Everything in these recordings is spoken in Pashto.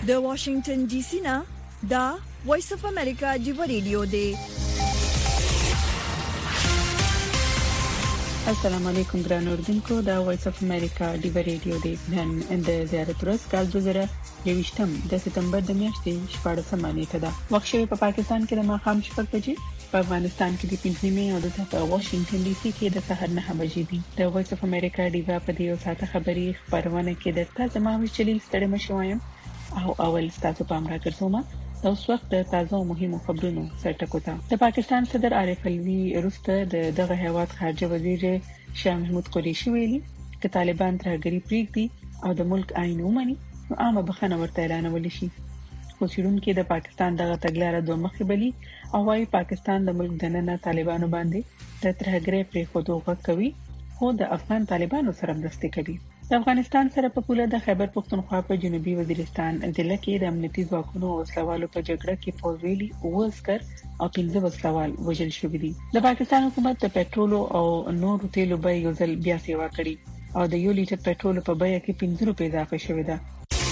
د واشنگټن ډي سي نه دا وایس اف امریکا دی ریډیو دی. السلام علیکم ګران اوردونکو، دا وایس اف امریکا دی ریډیو دی. نن د زیارت ورځ کال 2023 د سپتمبر د میاشتې 14مه نیټه ده. وخت شوی په پاکستان کې د ماښام 6 بجې، په افغانستان کې د 5 نیمه او د واشنگټن ډي سي کې د سحر 9 بجې دي. د وایس اف امریکا دی په دې ساعته خبري خبرونه کې د تازه ماوي چلی ستړي مشوایم او اول ستاسو پام راګرځوم. د اوس وخت د تازه او مهمو خبرونو سرټکو ته. د پاکستان صدر عارف علوي روسته دغه هیواد خارجه وزیر شاه محمود قریشي ویلي چې طالبان ترهګری پریږدي او د ملک آئین ومني نو عامه بخښنه ورته اعلانول شي. خو څېړونکي د پاکستان دغه تګلاره دوه مخې بلي او وايي پاکستان د ملک دننه طالبانو باندې د ترهګری پریښودو غوښتنه کوي، خو د افغان طالبانو سره مرسته کوي. د افغانستان سره په پوله د خیبر پختونخوا په جنوبي وزیرستان ضلع کې د امنیتي ځواکونو او وسلوالو په جګړه کې فوج ویلي او عسكر او 15 وسلوال وژل شوي دي. د پاکستان حکومت د پېټرول او نورو تیلو بیه یو ځل بیا سیوا کړي او د 1 لیټر پېټرول په بیه کې 15 روپۍ اضافه شوې ده.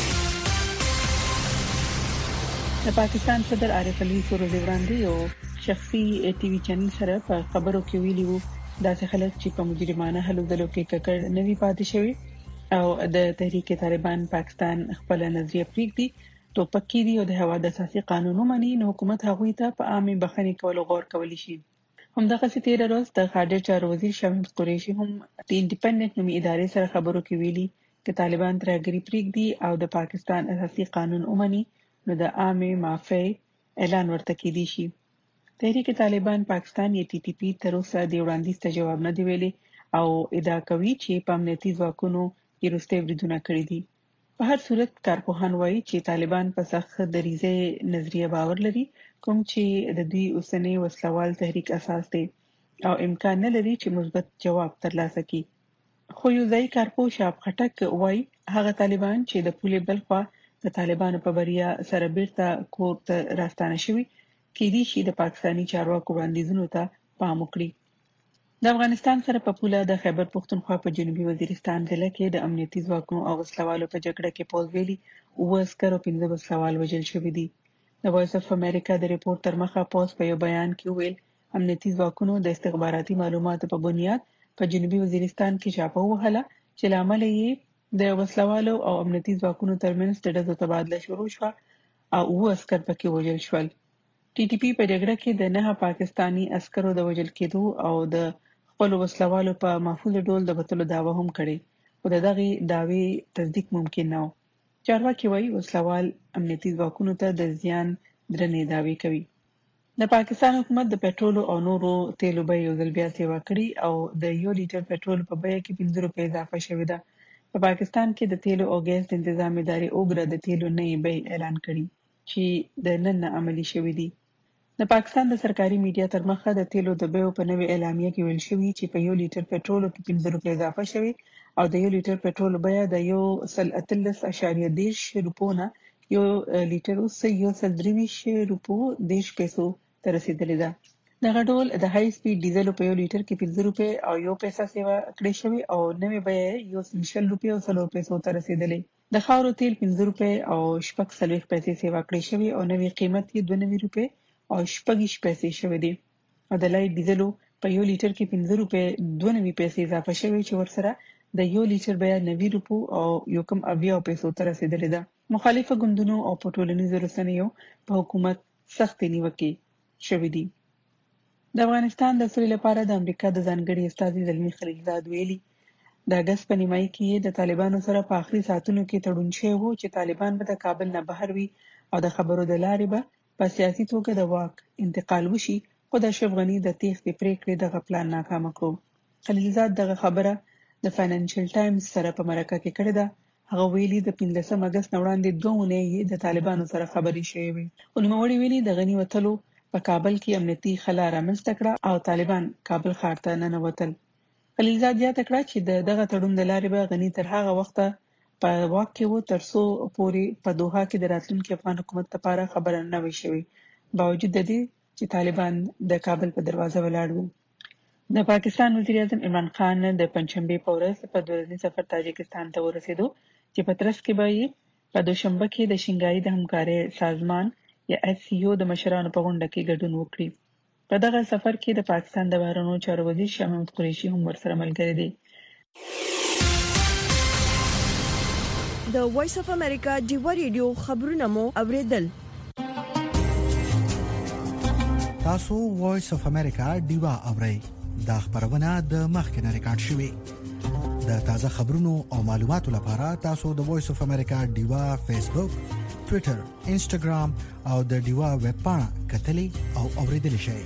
د پاکستان صدر عارف علوي څو وړاندې یو شخصي ټي وي چینل سره په خبرو کې ویلي وو داسې خلک چې په مجرمانه هلو ځلو کې ککړ نوي پاتې شوي او د تحریک طالبان پاکستان خپل نظریه پریږدي ټوپک دي او د هواد اساسي قانون ومني نو حکومت هغوی ته په عامه بخښنې کولو غور کولی شي. همدغه ستیر روز د خارجه چارو وزیر شاه محمود قریشي هم د انډیپندنت نومي ادارې سره خبرو کې ویلي چې طالبان ترهګری پریږدي او د پاکستان اساسي قانون ومني نو د عامه معافي اعلان ورته کېدی شي. تحریک طالبان پاکستان یا ټي ټي پی تر اوسه د وړاندیز ته جواب نه دی ویلي او ادعا کوي چې په امنیتي ځواکونو کې روسته بریدونه کړی دي. په هر صورت کارپوهان وایي چې طالبان په سخت دریزه نظریه باور لري کوم چې د دوی اوسنۍ وسلوال تحریک اساس دی او امکان نه لري چې مثبت جواب ترلاسه کړي. خو یو ځای کارپوه شاب خټک وایي هغه طالبان چې د پولې بلخوا د طالبانو په بریا سره بیرته کور ته راستانه شوي کېدی شي د پاکستاني چارواکو وړاندیزونو ته پام وکړي. د افغانستان سره په پوله د خیبر پختونخوا په جنوبي وزیرستان ضلع کې د امنیتي ځواکونو او وسلوالو په جګړه کې فوج ویلي او عسكر او 15 وسلوال وژل شوي دي. د وایس اف امریکا د ریپورت تر مخه فوج په یو بیان کې ویل امنیتي ځواکونو د استخباراتي معلوماتو په بنیاد په جنوبي وزیرستان کې چاپه وهله چې لامل یې د وسلوالو او امنیتي ځواکونو ترمنځ د ډزو تبادله شروع شو او عسكر پکې وژل شول. ټي ټي پی په جګړه کې د 9 پاکستانی عسکرو د وژل کېدو او د خپل وسلوالو په محفوظ ډول د وټلو داوا هم کړې، خو دغه داوی تصدیق ممکن نه و. چارواکي وایي وسلوال امنیتي ځواکونو ته د زیان درنې داوی کوي. د پاکستان حکومت د پېټرول او نورو تیلو بیه یو ځل بیا سیوا کړي او د 1 لیټر پېټرول په بیه کې 15 روپۍ اضافه شوې ده. په پاکستان کې د تیلو او ګیس د تنظیم ادارې اوګره د تیلو نوې بیه اعلان کړي چې د نن عملی شوې دي. د پاکستان د سرکاري میډیا تر مخه د تیلو د بیو په نوې اعلامیه کې ویل شوی چې په 1 لیټر پېټرول کې 15 روپۍ اضافه شوی او د 1 لیټر پېټرول بیه د 1.13 روپو نه 1 لیټر اوس 1.23 روپو 10 پیسو ته رسیدلی ده. دغه ډول د های سپیډ ډیزل په 1 لیټر کې 15 روپۍ او 1 پیسه سیوا کړی شوی او نوې بیه 1.40 روپۍ او 100 پیسو ته رسیدلی. د خاورو تیل 15 روپۍ او 40 پیسې سیوا کړی شوی او نوې قیمت یې 92 روپۍ او 40 پیسې شوې دي او د لایټ ډیزلو په 1 لیټر کې 15 روپۍ 92 پیسې اضافه شوې چې ورسره د 1 لیټر بیه 90 روپو او 1.80 پیسو ته رسیدلې ده. مخالفه ګوندونو او په ټولنیزو رسنیو په حکومت سخت نیوکې شوې دي. د افغانستان د سولې لپاره د امریکا د ځانګړي استازي زلمی خلیلزاد ویلي د اگست په نیمایي کې د طالبانو سره په آخري ساعتونو کې تړون شوی و چې طالبان به د کابل نه بهر وي او د خبرو د لارې به په سیاسي توګه د واک انتقال وشي، خو د اشرف غني د تېښتې پریکړې دغه پلان ناکام کړو. خلیلزاد دغه خبره د فاینانشل ټایمز سره په مرکه کې کړې ده. هغه ویلي د 15 اگست نه وړاندې 2 اونۍ د طالبانو سره خبرې شوې وي. نوموړي ویلي د غني وتلو په کابل کې امنیتي خلا رامنځته کړه او طالبان کابل ښار ته ننوتل. خلیلزاد زیاته کړه چې دغه تړون د لارې به غني تر هغه وخته په واک کې وو تر څو پورې په دوحه کې د راتلونکي افغان حکومت لپاره خبره نه وي شوې، باوجود د دې چې طالبان د کابل په دروازه ولاړ وو. د پاکستان وزیر اعظم عمران خان د پنځشنبه په ورځ په 2 ورځني سفر تاجکستان ته ورسېدو چې په ترڅ کې به په دوشنبه کې د شنګای د همکارۍ سازمان یا SCO د مشرانو په غونډه کې ګډون وکړي. په دغه سفر کې د پاکستان د بهرنیو چارو وزیر شاه محمود قریشي هم ورسره ملګری دی. د وایس اف امریکا ډیوا ریډیو خبرونه مو اوریدل. تاسو وایس اف امریکا ډیوا اورئ. دا خبرونه د مخکنه ریکارډ شوې. د تازه خبرونو او معلوماتو لپاره تاسو د وایس اف امریکا ډیوا فیسبوک، ټوئیټر، انسټاګرام او د ډیوا ویب پاڼه کتلې او اوریدل شئ.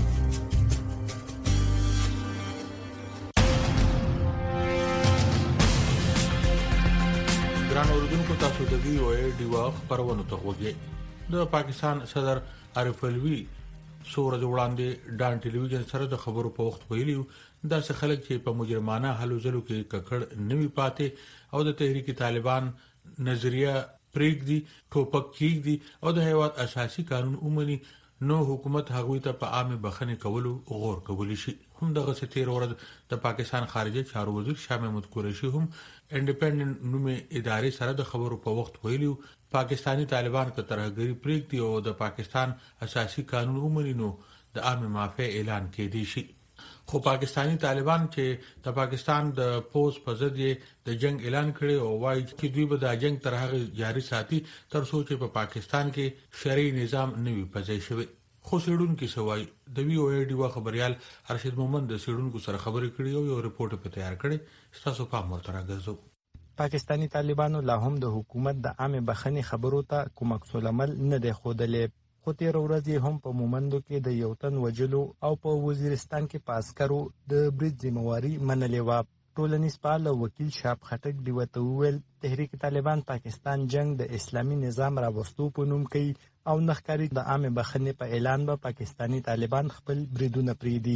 ګران اوریدونکو، تاسو د وی او ای ډیوا خبرونه ته وګورئ. د پاکستان صدر عارف الوی سورج وړاندې ډان ټلویزیون سره د خبرو په وخت ویلي داسې خلک چې په مجرمانه هلو ځلو کې ککړ نوي پاتې او د تحریک طالبان نظریه پریږدي، ټوپک کېږدي او د هیواد اساسي قانون اومني، نو حکومت هغوی ته په عامه بخښنې کولو غور کولی شي. هم دغه ستیر ورځ د پاکستان خارجه چارو وزیر شاه محمود قریشي هم انډیپندنت نومې ادارې سره د خبرو په وخت ویلي پاکستانی طالبان که ترهګری پریږدي او د پاکستان اساسي قانون اومني، نو د عامه معافی اعلان کېدی شي. خو پاکستانی طالبان چې د پاکستان د پوز په ضد د جنگ اعلان کړي او وايي چې دوی به د جنگ تر هغه جاري ساتي تر څو چې په پاکستان کې شرعي نظام نوي پځای شوی. خو سیډونکو سوای د وی او ای ډیوا خبريال ارشد مومند د سیډونکو سره خبرې کړي او یو ریپورت په تیار کړي. تاسو په امر تر راغزو. پاکستانی طالبانو لا هم د حکومت د عامه بخښنې خبرو ته کوم عکس العمل نه دی ښودلی. خو تیر ورځ هم په مومندو کې د یو تن وجلو او په وزیرستان کې په عسکرو د برید ذمہواری منلې و. ټولنیز فعال وکیل شاب خټک دی وته ویل تحریک طالبان پاکستان جنگ د اسلامي نظام راوستو په نوم کوي او نخکاری د عامه بخښنې په اعلان به پاکستانی طالبان خپل بریدونه پریدي.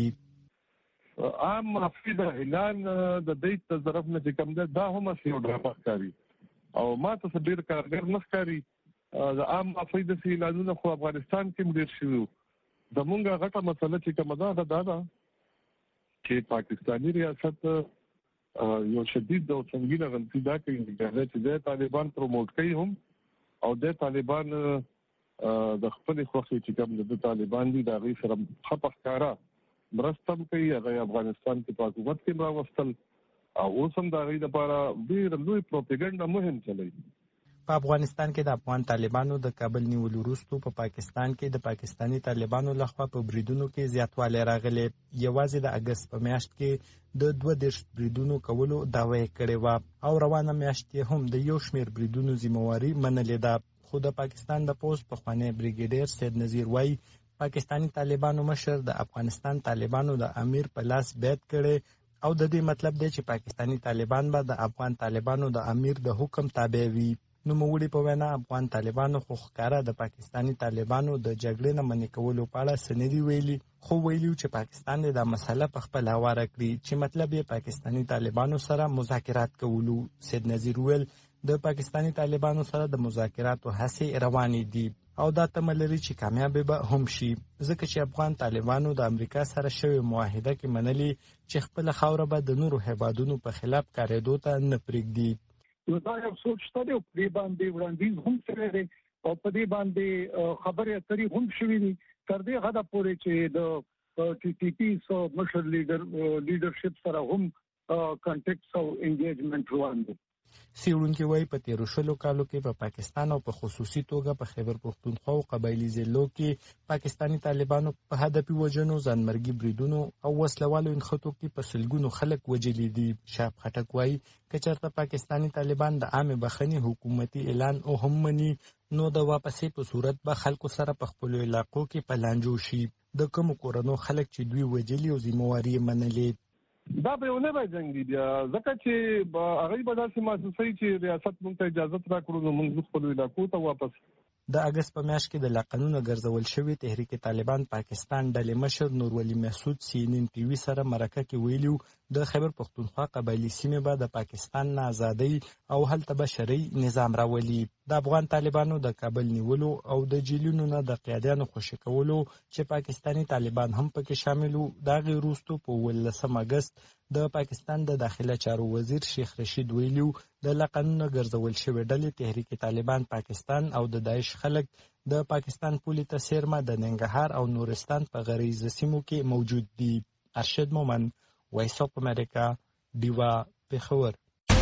عام معافی د اعلان د دې طرف نه کوم دا هم یو ډراما ښکاري او ما ته ډیر کارګر نه ښکاري. د عام معافی د اعلانونو خو افغانستان کې ډیر شوی. زمونږه غټه مسله چې کومه ده دا چې پاکستانی ریاست یو شدید او سنگینه غلطي دا کوي چې د طالبان پروموټ کوي هم او د طالبان د خپل خوښي چې کوم د طالبان دي دا غي سره خپخکارا مرستم کوي. هغه افغانستان کې په حکومت کې راوستل او اوس هم دا غي لپاره ډیر لوی پروپاګاندا مهم چلوي. په افغانستان کې د افغان طالبانو د کابل نیولو وروسته په پاکستان کې د پاکستانی طالبانو لخوا په بریدونو کې زیاتوالی راغلی. یوازې د اگست په میاشت کې د 22 بریدونو کولو دعوی کړې و او روانه میاشت هم د یو شمیر بریدونو ذمہواری منلې ده. خو د پاکستان د پوز پخوانی بریګیډیر سید نذیر وای پاکستانی طالبانو مشر د افغانستان طالبانو د امیر په لاس بیعت کړي او د دې مطلب دی چې پاکستانی طالبان به د افغان طالبانو د امیر د حکم تابع وي. نو موږ په وینا افغان طالبانو خو ښکارا د پاکستانی طالبانو د جګړې نه منې کولو په اړه سندې ویلي، خو ویلي چې پاکستان د مسله په خپل هواره کړی چې مطلب یې پاکستانی طالبانو سره مذاکرات کولو. سید نذیر ویل د پاکستانی طالبانو سره د مذاکراتو هڅې روانې دي او دا تمه لري چې کامیاب به هم شي ځکه چې افغان طالبانو د امریکا سره شوی معاهده کې منلي چې خپل خاوره به د نورو هیوادونو په خلاف کارېدو ته نه پرېږدي. نو دا یو سوچ ته دی په دې باندې وړاندیز هم شوی دی او په دې باندې خبرې اترې هم شوې دي تر دې حده پورې چې د TTP سو مشر لیډرشپ سره هم کانټیکټس او انګیجمنت روان دي. سیړونکو وای په 13 کالو کې په پاکستان او په خصوصي توګه په خیبر پختونخوا او قبایلی ضلعو کې پاکستانی طالبانو په هدفي وجنو ځانمرګي بریدونو او وسلوالو انخطو کې په سلګونو خلک وجلي دي. شاب خټک وای کچرته پاکستانی طالبان د عامه بخښنې حکومتي اعلان او هم مني نو د واپسې په صورت به خلکو سره په خپل علاقو کې پلانجو شي. د کوم کورونو خلک چې دوی وجلي او ذمہواری منلې دا به ونه به جنگ دی ځکه چې هغه به داسې محسوسوي چې ریاست مونږ ته اجازه راکړو نو موږ خپل علاقو ته واپس. د اگست په میاشت کې د لاقانونه ګرځول شوی تحریک طالبان پاکستان ډلې مشر نورولي محسود CNN TV سره مرکه کې ویلو د خیبر پختونخوا قبایلی سیمه به د پاکستان نه ازادي او هلته به شرعي نظام راولي. د افغان طالبانو د کابل نیولو او د جیلونو نه د قیادیانو خوشي کولو چې پاکستاني طالبان هم پکې شامل وو. دا غیر وروسته په 18 اگست د پاکستان د داخله چارو وزیر شیخ رشید ویلو د لقنونو ګرځول شوی ډلې تحریک طالبان پاکستان او د داعش خلک د پاکستان پولې ته څیرمه د ننګرهار او نورستان په غریزه سیمو کې موجود دي. ارشد مومن، وایس اف امریکا، ډیوا، پېښور.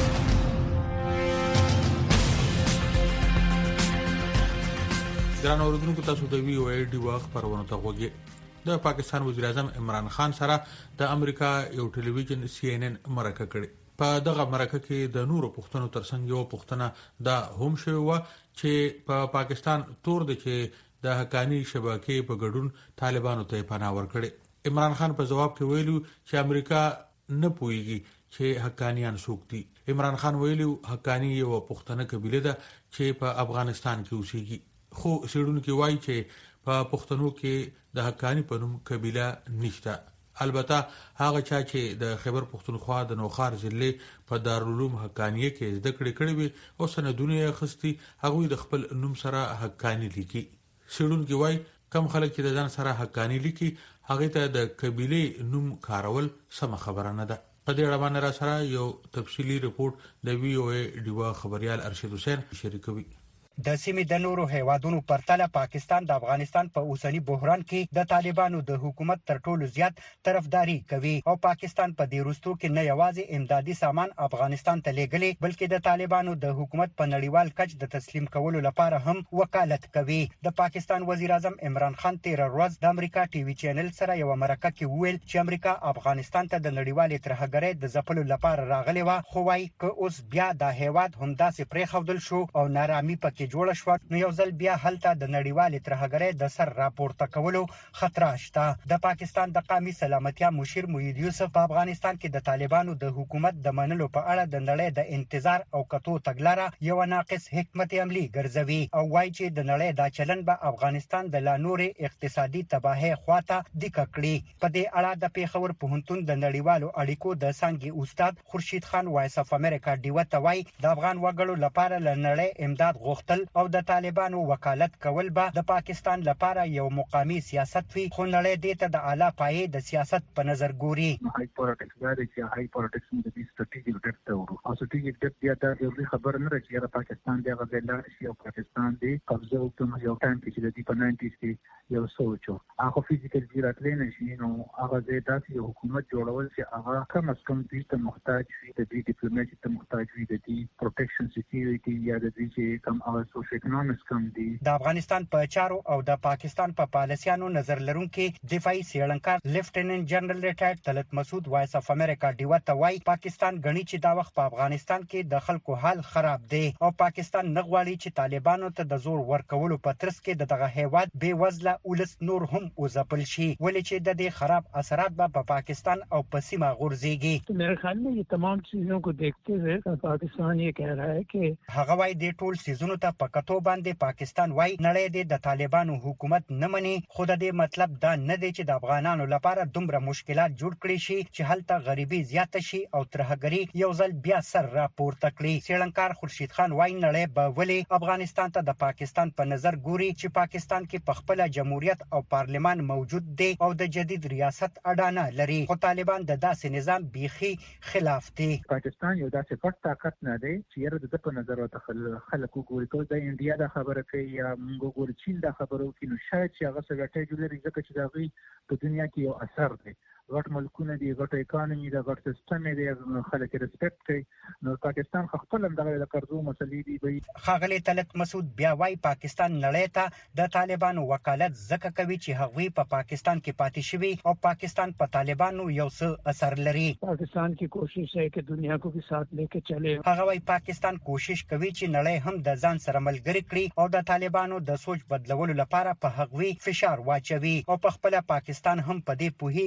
ګران اوریدونکو، تاسو د وی او ای ډیوا خبرونه ته وګورئ. د پاکستان وزیر اعظم عمران خان سره د امریکا یو ټلویزیون CNN مرکه کړې. په دغه مرکه کې د نورو پښتنو ترڅنګ یو پښتنه دا هم شوی و چې په پاکستان تور د چې د حقانی شبکې په ګډون طالبانو ته پناه ورکړي. عمران خان په جواب کې ویلو چې امریکا نه پوهیږي چې حقانیان څوک دي. عمران خان ویلو حقانی یو پښتنه قبیله ده چې په افغانستان کې اوسېږي، خو سیډونکو وایي چې په پښتنو کې د حقانی په نوم قبیله نشته. البته هغه چا چې د خیبر پښتونخوا د نوخار ضلع په دارالعلوم حقانیه کې زده کړې وي او سندونه خستي، هغه د خپل نوم سره حقانی لیکي. سیډونکو وایي کم خلک چې د ځان سره حقانی لیکي هغه ته د قبیله نوم کارول سم خبره نه ده. په دې اړه باندې را سره یو تفصیلی ریپورت د وی او ای ډیوا خبريال ارشد حسین شریکوي. د سیمې د نورو هیوادونو پرتله پاکستان د افغانستان په اوسنی بحران کې د طالبانو د حکومت تر ټولو زیات طرفداري کوي او پاکستان په دې وروستو کې نه یوازې امدادي سامان افغانستان ته لېږلي بلکې د طالبانو د حکومت په نړیوال کچ د تسلیم کولو لپاره هم وکالت کوي. د پاکستان وزیر اعظم عمران خان تیر ورځ د امریکا ټي وي چینل سره یو مرکه کې ویل چې امریکا افغانستان ته د نړیوال ترهګرۍ د ځپلو لپاره راغلی و، خو وايي که اوس بیا د هیواد همداسې پرېښودل شو او نارامي پکې جوړه شو نو یو ځل بیا هلته د نړیوال ترهګرۍ د سر راپورته کولو خطر شته. د پاکستان د قومي سلامتیا مشیر موحد یوسف په افغانستان کې د طالبانو د حکومت د منلو په اړه د نړۍ د انتظار او کتو تګلاره یو ناقص حکمت عملی ګرځوي او وایي چې د نړۍ دا چلن به افغانستان د لا نورې اقتصادي تباهۍ خواته دیکه کړي. په دې اړه د پېښور پوهنتون د نړیوالو اړیکو د څانګې استاد خورشید خان وایس اف امریکا ډیوا ته وایي د افغان وګړو لپاره له نړۍ امداد غوښتل او د طالبانو وکالت کول به د پاکستان لپاره یو مقامی سیاست وي، خو نړۍ دې ته د اعلی پایې د سیاست په نظر ګوري. هاي پالیټکس دا چې هاي پالیټکس د دې سټریټیجیک ډیپت ته ورو او سټریټیجیک ډیپت بیا دا یو خبر نه راځي چې پاکستان دی هغه بل شي او پاکستان دی قبضه وکړي یو ټایم کې چې د 90s کې یو سوچو هغه فزیکل جیراتلین شي نو هغه د داسې حکومت جوړول چې هغه کم از کم دې ته محتاج وي، د دې ډیپلوماسي ته محتاج وي، د دې پروټیکشن سکیورټي یا د دې چې کم او سوشل اکونومیکس کم دي. د افغانستان په چارو او د پاکستان په پالیسیانو نظر لرونکي دفاعي څېړنکار لیفټیننټ جنرال ریټایرډ طلعت مسعود وایس اف امریکا ډیوا ته وایي پاکستان غني چې دا وخت په افغانستان کې د خلکو حال خراب دی او پاکستان نه غواړي چې طالبانو ته د زور ورکولو په ترڅ کې دغه هیواد بې وزله ولس نور هم وځپل شي، ولې چې د دې خراب اثرات به په پاکستان او په سیمه غورځيږي. میرے خیال میں یہ تمام چیزوں کو دیکھتے ہوئے پاکستان یہ کہہ رہا ہے کہ هغه وايي د ټول سيزونو ته په کتو باندې پاکستان وايي نړۍ د طالبانو حکومت نه مني، خو د دې مطلب دا نه دی چې د افغانانو لپاره دومره مشکلات جوړ کړي شي چې هلته غریبي زیاته شي او ترهګري یو ځل بیا سر راپورته کړي. څېړنکار خورشید خان وايي نړۍ به ولې افغانستان ته د پاکستان په نظر ګوري چې پاکستان کې په خپل جمهوریت او پارلمان موجود دی او د جدید ریاست اډانه لري، خو طالبان د داسې نظام بيخي خلاف دي. پاکستان یو داسې پټ طاقت نه دی چې یره د په نظر ورته خلکو ګوري ته د انډیا د خبره کوي یا موږ ګورو چین د خبرو کې نو شاید چې هغه څه ګټه جوړي ځکه چې دا غي په دنیا کې یو اثر دی. غټ ملکونه دي، غټ اکانومي ده، غټ سیستم دی، خلک ریسپیکټ کوي. نو پاکستان خپل هم د قرضو مسلې دی وي. خاغلی طلعت مسعود بیا وايي پاکستان نړۍ ته د طالبانو وکالت ځکه کوي چې هغوی په پاکستان کې پاتې شوي او پاکستان په طالبانو یو څه اثر لري. پاکستان کی کوشش ہے کہ دنیا کو بھی ساتھ لے کے چلے. هغه وايي پاکستان کوشش کوي چې نړۍ هم د ځان سره ملګری کړي او د طالبانو د سوچ بدلولو لپاره په هغوی فشار واچوي او په خپل پاکستان هم په دې پوهیږي چې تر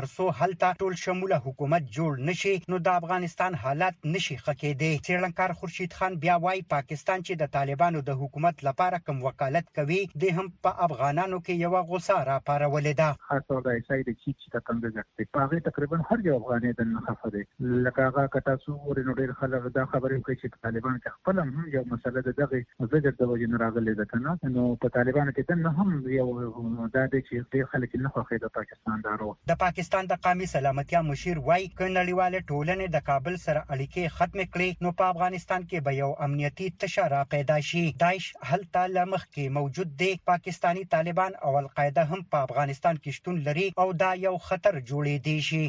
ترڅو هلته ټول شموله حکومت جوړ نشي نو د افغانستان حالات نشي ښه کېدی. څېړنکار خورشید خان بیا وايي پاکستان چې د طالبانو د حکومت لپاره کوم وکالت کوي د هم په افغانانو کې یو غوسه را پارولې ده. خاصه د ایسای د چې څنګه ځکه په هغه تقریبا هر یو افغاني د خفه دي لکه هغه کتا سو ورنو ډیر خلک دا خبرې کوي چې طالبان کې خپل هم یو مسله د دغه زجر د وجې نه راغلي ده کنه نو په طالبانو کې نه هم یو دا د چې ډیر خلک نه خوښي د پاکستان دارو. د پاکستان د قومي سلامتیا مشیر وايي ک نړیواله ټولنه د کابل سره اړیکې ختم کړي نو په افغانستان کې به یو امنیتي تشر پیدا شي. داعش هلته لمخ کې موجود دی. پاکستانی طالبان او القاعده هم په افغانستان کې شتون لري او دا یو خطر جوړې دی شي.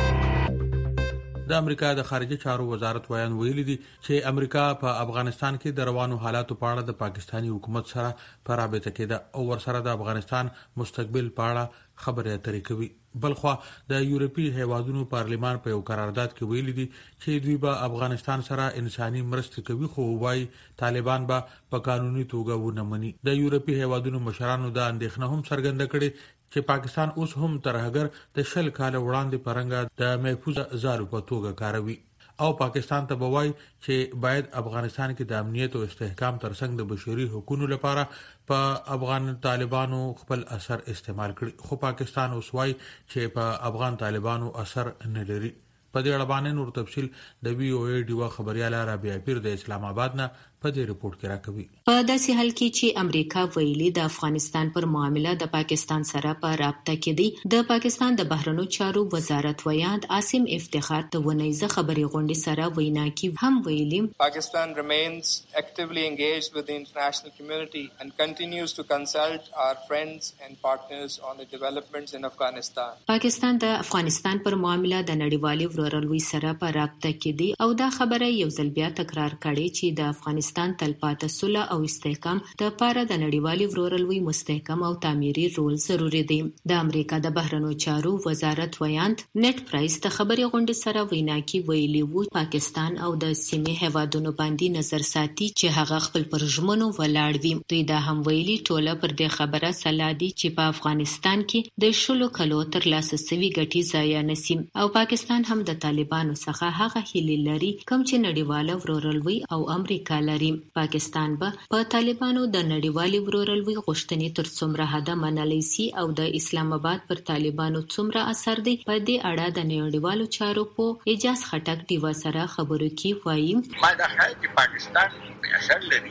د امریکا د خارجه چارو وزارت ویلي دي چې امریکا په افغانستان کې د روانو حالاتو په اړه د پاکستانی حکومت سره په رابطه کې ده او ورسره د افغانستان مستقبل په اړه خبرې اترې کوي. بلخوا د یورپی هیوادونو پارلمان په یو قرارداد کې ویلي دي چې دوی به افغانستان سره انساني مرستې کوي خو وايي طالبان به په قانوني توګه ونه مني. د یورپی هیوادونو مشرانو د اندېښنه هم څرګنده کړې چې پاکستان اوس هم ترهګر د 10 کال وړاندې پرنګ د محفوظ زالو په توګه کاروي او پاکستان ته بوای چې باید افغانستان کې د امنیت او استحکام ترڅنګ د بشري حقوقو لپاره په افغان طالبانو خپل اثر استعمال کړي خو پاکستان اوس وايي چې په افغان طالبانو اثر نه لري. په دې اړه باندې نور تفصيل د وی او ای ډیوا خبرياله رابعه پیر د اسلام آباد نه په دې رپورت کې راکوي. په داسې حال کې چې امریکا ویلي د افغانستان پر معامله د پاکستان سره په رابطه کې دی. د پاکستان د بهرنیو چارو وزارت ویاند عاصم افتخار ته ونیزه خبري غونډې سره وینا کې هم ویلي Pakistan remains actively engaged with the international community and continues to consult our friends and partners on the developments in Afghanistan. پاکستان د افغانستان پر معامله د نړیوالي ورورلوي سره په رابطه کې دی او دا خبره یو ځل بیا تکرار کړي چې د افغانستان تلپاتې صلح او استحکام د لپاره د نړیوالي ورورلوي مستحکم او تعمیري رول ضروري دی. د امریکا د بهرنیو چارو وزارت ویاند نت پرایس د خبري غونډې سره وینا کې ویلي وو پاکستان او د سیمې هیوادونو باندې نظر ساتي چې هغه خپل پرژمنو ولاړ وي. دوی دا هم ویلي ټوله پر دې خبره سلا دي چې په افغانستان کې د 10 کلو تر لاسه سوي ګټي ضایع نشي او پاکستان هم د طالبانو څخه هغه هیلې لري کوم چې نړیواله ورورلوي او امریکا لري. پاکستان به په طالبانو د نړیوالي ورورلوي غوښتنې تر څومره حد منلای شي او د اسلام آباد پر طالبانو څومره اثر دی په دې اړه د نړیوالو چارو په اجاز خټک دیوا سره خبرو کې وایي. ما دا خیال چې پاکستان اثر لري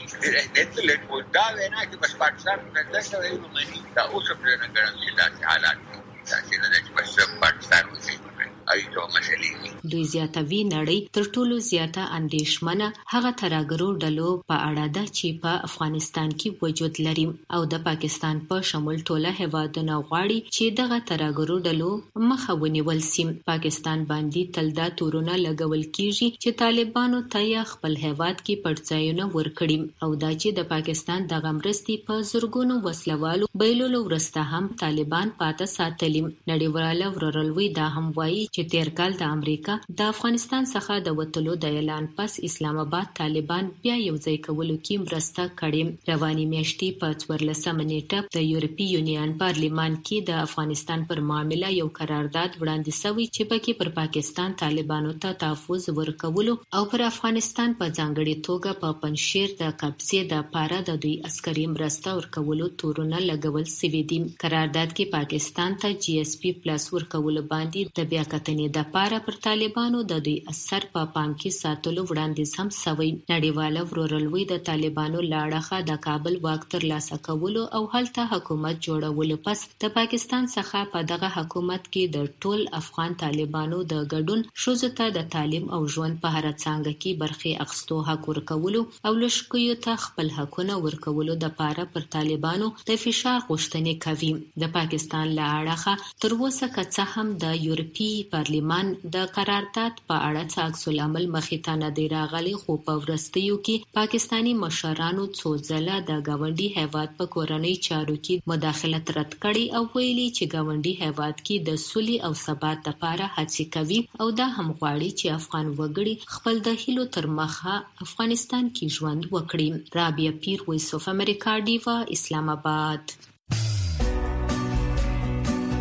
د لټ دا وینا چې بس پاکستان د څه ویلو مانی دا اوس په نه ګڼل چې دا حالات چې نه د بس پاکستان وځي ایتو مسلې دوی زیاتوي نړۍ تر ټولو زیاته اندېښمنه هغه ترهګرو ډلو په اړه ده چې په افغانستان کې وجود لري او د پاکستان په شمول ټوله هیوادونه غواړي چې دغه ترهګرو ډلو مخه ونیول شي. پاکستان باندې تل دا تورونه لګول کیږي چې طالبانو ته خپل هیواد کې پړځایونه ورکړي او دا چې د پاکستان د غمرستي په زورګونو وسلوالو بیلولو ورسته هم طالبان پاته ساتلي. نړیواله ورورلوي دا هم وایي چې تیر کال د امریکا د افغانستان څخه د وټلو د اعلان پس اسلام آباد طالبان بیا یو ځای کولو کې مرسته کړې. رواني میاشتې په 14 نیټه د یورپی یونین پارلمان کې د افغانستان پر معامله یو قرارداد وړاندې شوی چې پکې پر پاکستان طالبانو ته تحفظ ورکولو او پر افغانستان په ځانګړي توګه په پنځشیر د قبضې د پاره د دوی عسکري مرسته ورکولو تورونه لګول شوي دي. قرارداد کې پاکستان ته GSP+ ورکولو باندې د بیا کتنې د پاره پر طالبانو د دوی اثر په پام کې ساتلو وړاندیز هم شوی. نړیواله ورورلوي د طالبانو لاړه د کابل واک تر لاسه کولو او هلته حکومت جوړولو پس د پاکستان څخه په دغه حکومت کې د ټول افغان طالبانو د ګډون شوزو ته د تعلیم او ژوند په هر څنګه کې برخه اخستو حق ورکولو او لشکوي ته خپل حقونه ورکولو د پاره پر طالبانو د فشار غوښتنې کوي. د پاکستان لاړه تر اوسه که هم د یورپی پارلمان د قرارداد په اړه څه عکس العمل مخې ته نه دی راغلی خو په وروستیو کې پاکستانی مشرانو څو ځله د ګاونډي هیواد په کورنۍ چارو کې مداخلت رد کړي او ویلي چې ګاونډي هیواد کې د سولې او ثبات لپاره هڅې کوي او دا هم غواړي چې افغان وګړي خپل د هیلو تر مخه افغانستان کې ژوند وکړي. رابعه پیر، وایس اف امریکا، ډیوا، اسلام آباد.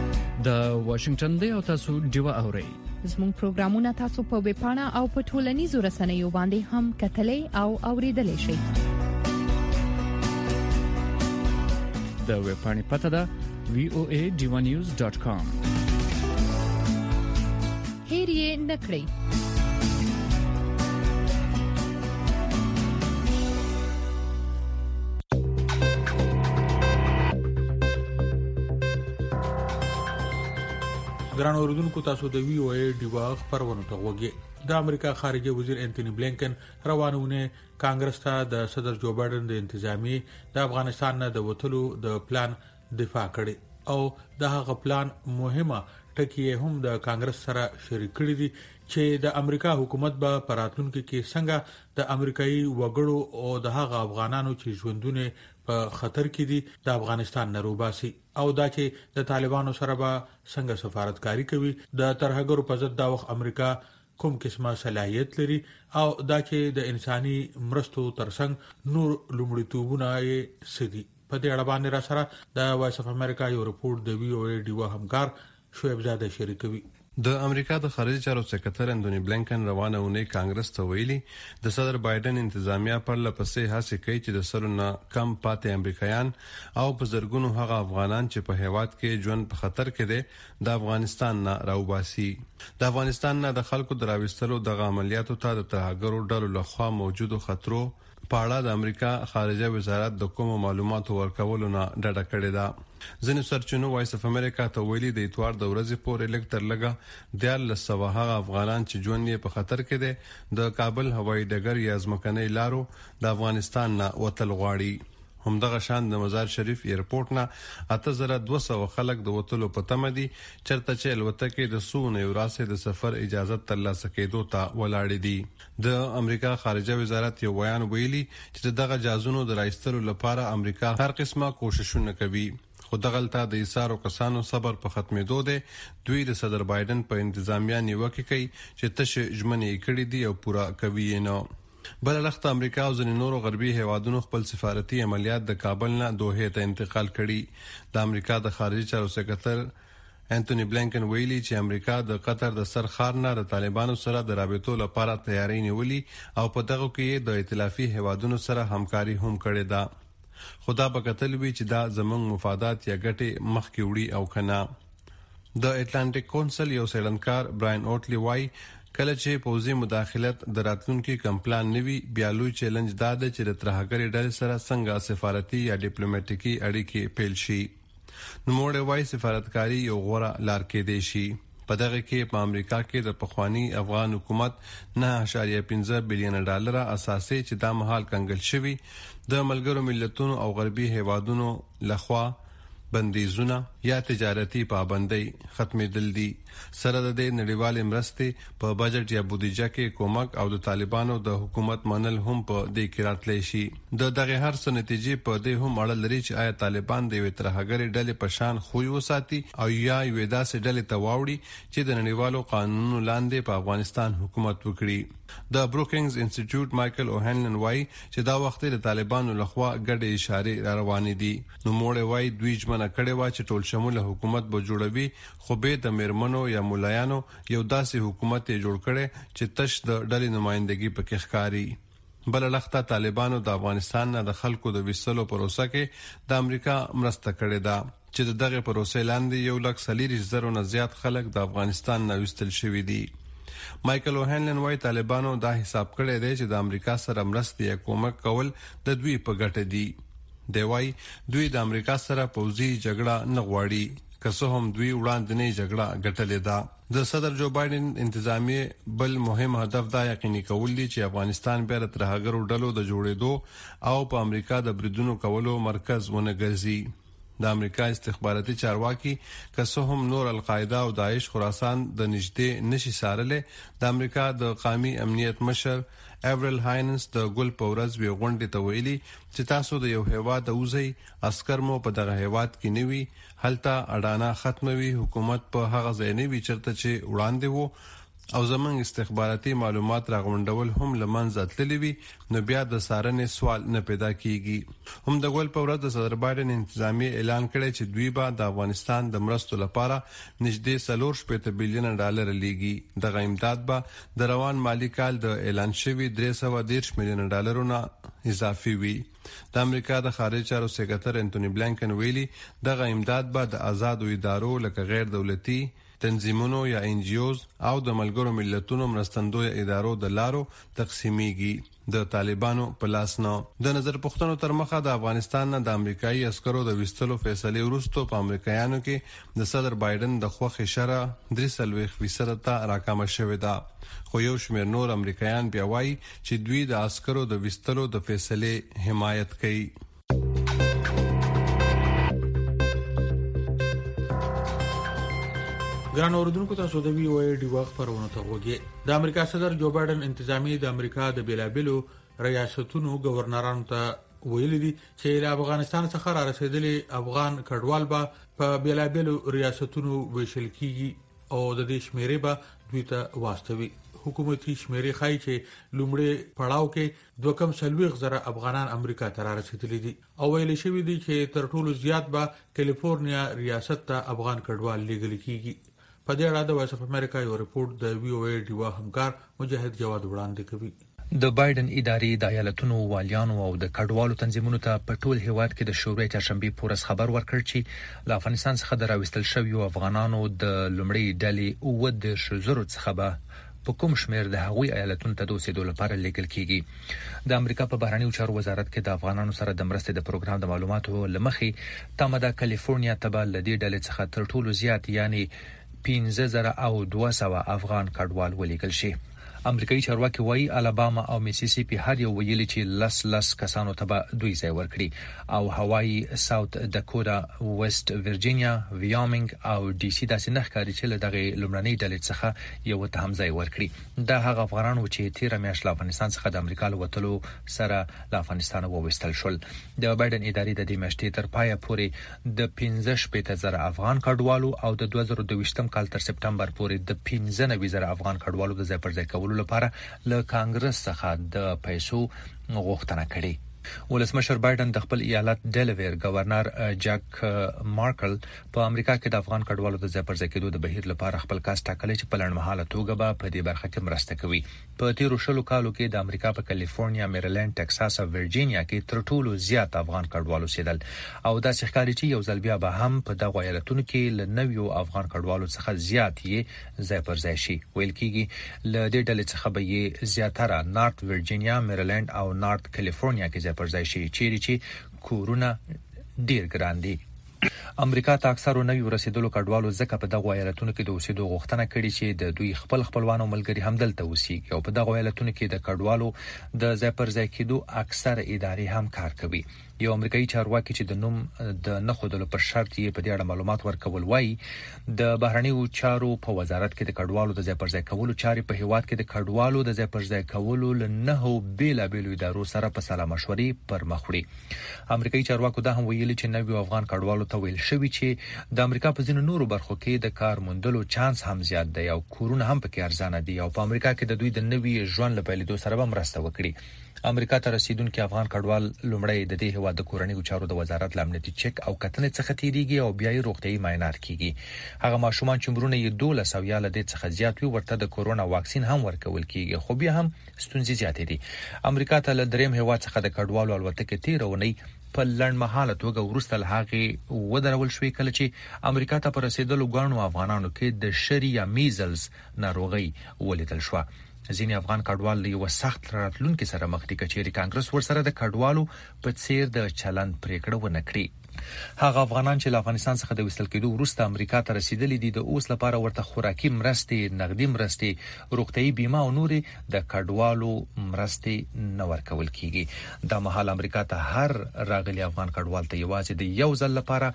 د واشنگټن دی او تاسو ډیوا اورئ. زموږ پروګرامونه تاسو په ویب پاڼه او په ټولنیزو رسنیو باندې هم کتلې او اوریدلې شئ. د ویب پاڼې پته ده voa.divanews.com. هیر یې نکړئ. ګران اوردونکو، تاسو د وی او ای ډیوا خبرونه ته وګورئ. د امریکا خارجه وزیر انټونی بلینکن روانونه کانګرس ته د صدر جو بایدن د انتظامی د افغانستان نه د وټلو د پلان دفاع کړي او د هغه پلان مهمه ټکی هم د کانګرس سره شریک کړي دي چې د امریکا حکومت به پراتونکو کې څنګه د امریکایي وګړو او د هغه افغانانو چې ژوندونه په خطر کې دي د افغانستان نه روباسي او دا چې د طالبانو سره به څنګه سفارتکاری کوي. د ترهګرو په ضد د وخت امریکا کوم قسمه صلاحیت لري او دا چې د انساني مرستو ترڅنګ نور لومړیتوبونه یې سدي. په دې اړه باندې را سره د وایس اف امریکا یو رپورت د وی او ای ډیوا همکار شعیب زاده شریکوي. د امریکا د خارجه چارو سکرټر انټونی بلینکن روانه ونې کانګرس ته ویلي د صدر بایدن انتظامیه پر لپسې هڅه کوي چې د سرونه کم پاتې امریکایان او په زرګونو هغه افغانان چې په هیواد کې ژوند په خطر کې دي د افغانستان نه راوباسي. د افغانستان نه د خلکو دراوستلو د عملیاتو ته د ترهګرو ډلو لخوا موجودو خطرو په اړه د امریکا خارجه وزارت د کوم معلوماتو ورکولو نه ډډه کړې ده. ځینې سرچینو وایس اف امریکا ته ویلي د اتوار د ورځې پورې لږ تر لږه 1300 هغه افغانان چې ژوند یې په خطر کې دي د کابل هوایي ډګر یا ځمکنۍ لارو د افغانستان نه وتل غواړي. همدغه شان د مزار شریف ایرپورټ نه 8200 خلک د وتلو په تمه دي چرته چې الوتکې د سونه یوراسه د سفر اجازه ترلاسه کېدو ته ولاړې دي. د امریکا خارجه وزارت یو بیان ویلي چې دغه جازونو د راایستلو لپاره امریکا هر قسمه کوششونه کوي. خو دغلطه د ایثارو کسانو صبر په ختمېدو دی. دوی د صدر بایدن په انتظامیه نیوکه کوي چې تشه ژمنې کړې دي او پورا کوي نه. بل لخت امریکا او ځینې نورو غربي هیوادونو خپل سفارتي عملیات د کابل نه دوحه ته انتقال کړي. د امریکا د خارجه چارو سکرټر انټونی بلینکن ویلي چې امریکا د قطر د سرخار نه د طالبانو سره د رابطو لپاره تیاری نیولې او په دغه کې د ائتلافي هیوادونو سره همکاري هم کړې ده. خدا په کتل وی چې دا زمنګ مفادات یا ګټه مخکې وړي او کنه. د اټلانټیک کونسل یو سیلنکار براین اوټلی وای کله چې پوزي مداخلت د راتلونکو کمپلان نوي بیا لوی چیلنج دا ده چې د ترهګری ډلې سره څنګه سفارتي یا ډیپلوماټیکي اړیکې پیل شي. نو موږ وای سفارتکاری یو غوړه لار کې دی شي. په دغه کې په امریکا کې د پخوانی افغان حکومت 9.15 بلین ډالر اساسي چې دا مهال کنګل شوی د ملګرو ملتونو او غربي هیوادونو لخوا بندیزونه یا تجارتي پابندۍ ختمېدل دي. سره د دې نړیوال مرستې په بجټ یا بودیجه کې کومک او د طالبانو د حکومت منل هم په دې کې راتلی شي. د دغه هر څه نتیجې په دې هم اړه لري چې آیا طالبان د یوې ترهګرې ډلې په شان خوی وساتي او یا یوې داسې ډلې ته واوړي چې د نړیوالو قانونونو لاندې په افغانستان حکومت وکړي. د بروکینګز انسټیټیوټ مایکل اوهنلن وای چې دا وخت د طالبانو لخوا ګډې اشارې را روانې دي. نو موږ وای دوی ژمنه کړې و چې ټول شموله حکومت به جوړوي، خو به د میرمنو یا مولایانو یو داسې حکومت جوړ کړي چې تش د ډلې نمائندګي پکې ښکاری. بل لخته طالبانو د افغانستان نه د خلکو د وسلو پروسه کې د امریکا مرسته کړې ده چې دغه پروسه لاندې 140,000 نه زیات خلک د افغانستان نه وستل شوی دي. مایکل اوهنلن وای طالبانو دا حساب کړی دی چې د امریکا سره مرسته یا کومک کول د دوی په ګټه دي. دی وای دوی د امریکا سره پوځي جګړه نه غواړي، که څه هم دوی وړاندې جګړه ګټلې ده. د صدر جو بایدن انتظامی بل مهم هدف دا یقیني کول دي چې افغانستان بیا د ترهګرو ډلو د جوړېدو او په امریکا د بریدونو کولو مرکز ونه ګرځي. د امریکا استخباراتي چارواکي که څه هم نور القاعده او داعش خراسان د نږدې نشي سارلې، د امریکا د قومي امنیت مشر ایورل هاینس د ګل په ورځ وی غونډې ته ویلي چې تاسو د یو هیواد اوځي عسكر مو په دغه هیواد کې نیوي، هلته اډانا ختموي، حکومت په هغه ځای نه وی چرته چې وړاندې وو، او زمونږ استخباراتي معلومات راغونډول هم لمنځه تللي وي نو بیا د څارنې سوال نه پیدا کیږي. هم د ګول په ورځ د صدر بایدن انتظامیه اعلان کړی چې دوی به د افغانستان د مرستو لپاره نږدې 4.8 بلین ډالر لیږي. دغه امداد به د روان مالی کال د اعلان شوی 310 ملیون ډالرونو اضافي وي. د امریکا د خارجه چارو سکرټر انټونی بلینکن ویلي دغه امداد به د آزادو ادارو لکه غیر دولتي تنظیمونو یا NGOs او د ملګرو ملتونو مرستندوی ادارو د لارو تقسیمیږي د طالبانو په لاس نه. د نظر پوښتنو تر مخه د افغانستان نه د امریکایي عسکرو د وستلو فیصله وروسته په امریکایانو کې د صدر بایدن د خوخي شره 3% ته راکمه شوې ده. خو یو شمېر نور امریکایان بیا وایي چې دوی د عسکرو د وستلو د فیصله حمایت کوي. ګران اوردونکو تاسو د وی او ای ډي وخت پرونه ته وګورئ. د امریکا صدر جو بایدن انتظامی د امریکا د بیلابلو ریاستونو گورنرانو ته ویلي دي چې له افغانستان څخه را رسیدلي افغان کډوال به په بیلابلو ریاستونو ویشل کیږي او د دې شمیرې به دوی ته واستوي. حکومتي شمیرې ښایي چې لومړی پړاو کې 2.4 افغانان امریکا ته را رسیدلي دي او ویل شوی دی چې تر ټولو زیات به کالیفورنیا ریاست ته افغان کډوال لیږل کیږي. په دې اړه د وایس اف امریکا یو ریپورت د وی او ای ډیوا همکار مجاهد جواد وړاندې کوي. د بایدن ادارې د ایالتونو والیانو او د کډوالو تنظیمونو ته په ټول هیواد کې د شورای چهارشنبه پورس خبر ورکړ چې له افغانستان څخه د راوستل شویو افغانانو د لومړی ډلې 10,000 څخه به په کوم شمیر د هغوی ایالتونو ته د اوسېدو لپاره لیږل کیږي. د امریکا په بهرنیو چارو وزارت کې د افغانانو سره د مرستې د پروګرام د معلوماتو لمخې تمه د کالیفورنیا ته به لدې ډلې څخه تر ټولو زیات یعنی 15,200 افغان کډوال ولیږل شي. امریکایي چارواکي وایي الاباما او میسیسیپي هر یو ویلي چې لس کسانو ته به دوی ځای ورکړي او هوایي ساوث داکوټا ویسټ ورجینیا ویامینګ او ډي سي داسې نه ښکاري چې له دغه لومړنۍ ډلې څخه یو ته هم ځای ورکړي. دا هغه افغانان و چې 13 میاشت له افغانستان څخه د امریکا له وتلو سره له افغانستان وویستل شول. د بایدن ادارې د دې میاشتې تر پایه پورې د 15,000 افغان کډوالو او د 2022 کال تر سپټمبر پورې د 15,000 افغان کډوالو د ځای پر ځای کولو لپاره له کانګرس څخه د پیسو غوښتنه کړې. ولسمشر بایدن د خپل ایالت ډیلویر گورنر جک مارکل په امریکا کې د افغان کډوالو د ځای پر ځای کېدو د بهیر لپاره خپل کاس ټاکلی چې په لړمحاله توګه به په دې برخه کې مرسته کوي. په تیرو شلو کالو کې د امریکا په کالیفورنیا، میریلند، ټکساس او ورجینیا کې تر ټولو زیات افغان کډوالو اوسېدل او دا ښکاري چې یو ځل بیا به هم په دغه ایالتونو کې له نویو افغان کډوالو څخه زیات یې ځای پر ځای شي. ویل کېږي له دې ډلې څخه به یې زیاتره نارت ورجینیا، میریلند او نارت کالیفورنیا کې پر ځای شي چیرې چې کورونه ډیر ګران دي. امریکا ته اکثر نوي ورسېدلو کډوالو ځکه په دغه ایالتونو کې د اوسېدو غوښتنه کړې چې د دوی خپلوان او ملګري هم دلته اوسېږي او په دغه ایالتونو کې د کډوالو د ځای پر ځای کېدو اکثر ادارې هم کار کوي. یو امریکایي چارواکي چې د نوم د نخودلو پر شرط یې په دې اړه معلومات ورکول وایي د بهرنیو چارو په وزارت کې د کډوالو د ځای پر ځای کولو چارې په هیواد کې د کډوالو د ځای پر ځای کولو له 9 بیلابیلو ادارو سره په سلا مشورې پر مخ وړي. امریکایي چارواکو دا هم ویلي چې نویو افغان کډوالو ته ویل شوی چې د امریکا په ځینو نورو برخو کې د کار موندلو چانس هم زیات دی او کورونه هم پکې ارزانه دي او په امریکا کې د دوی د نوي ژوند لپاره لیدو سره به مرسته وکړي. امریکا ته رسیدونکي افغان کډوال لومړی د دې هیواد د کورنیو چارو د وزارت لامنیتي چک او کتنې څخه تیریږي او بیا یې روغتیايي معاینات کیږي. هغه ماشومان چې عمرونه یې 12 او یا له دې څخه زیات وي ورته د کورونا واکسین هم ورکول کیږي خو بیا هم ستونزې زیاتې دي. امریکا ته له دریم هیواد څخه د کډوالو الوتکې تیرونی په لړمحاله توګه ورسته له هغه ودرول شوې کله چې امریکا ته پر رسیدلو غاڼو افغانانو کې د شری یا میزلز ناروغي ولیدل شو. ځینې افغان کډوال له یو سخت راتلونکي سره مخ دي چې کانګرس ورسره د کډوالو په څیر د چلند پریکړه ونه کړي. هغه افغانان چې له افغانستان څخه د وستل کېدو وروسته امریکا ته رسیدلي دي د اوس لپاره ورته خوراکي مرستې، نقدي مرستې، روغتيايي بیمه او نورې د کډوالو مرستې نه ورکول کیږي. د مهال امریکا ته هر راغلي افغان کډوال ته یوازې د یو ځل لپاره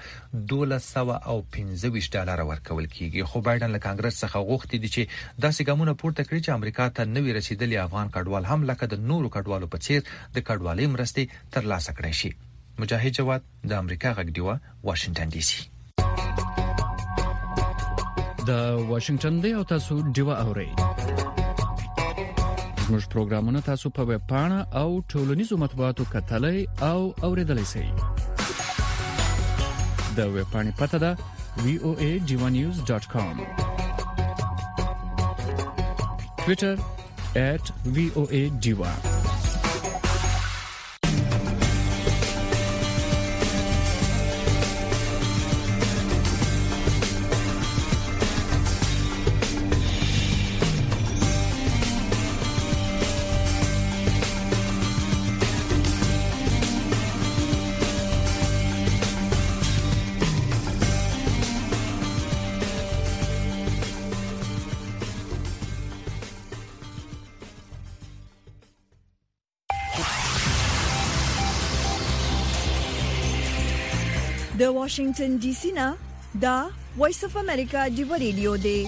$1225 ورکول کیږي. خو بایدن له کانګرس څخه غوښتي دي چې داسې ګامونه پورته کړي چې امریکا ته نوي رسیدلي افغان کډوال هم لکه د نورو کډوالو په څیر د کډوالۍ مرستې ترلاسه کړي شي. مجاهد جواد د امریکا غږ ډیوا واشنگټن ډي سي. د واشنگټن دی او تاسو ډیوا اورئ. زموږ پروګرامونه تاسو په ویب پاڼه او ټولنیزو مطبوعاتو کتلای او اوریدلای شئ. د ویب پاڼې پته ده voanews.com. Twitter @voadiva. د واشنگټن ډي سي نه دا وایس اف امریکا ډیوا ریډیو دی.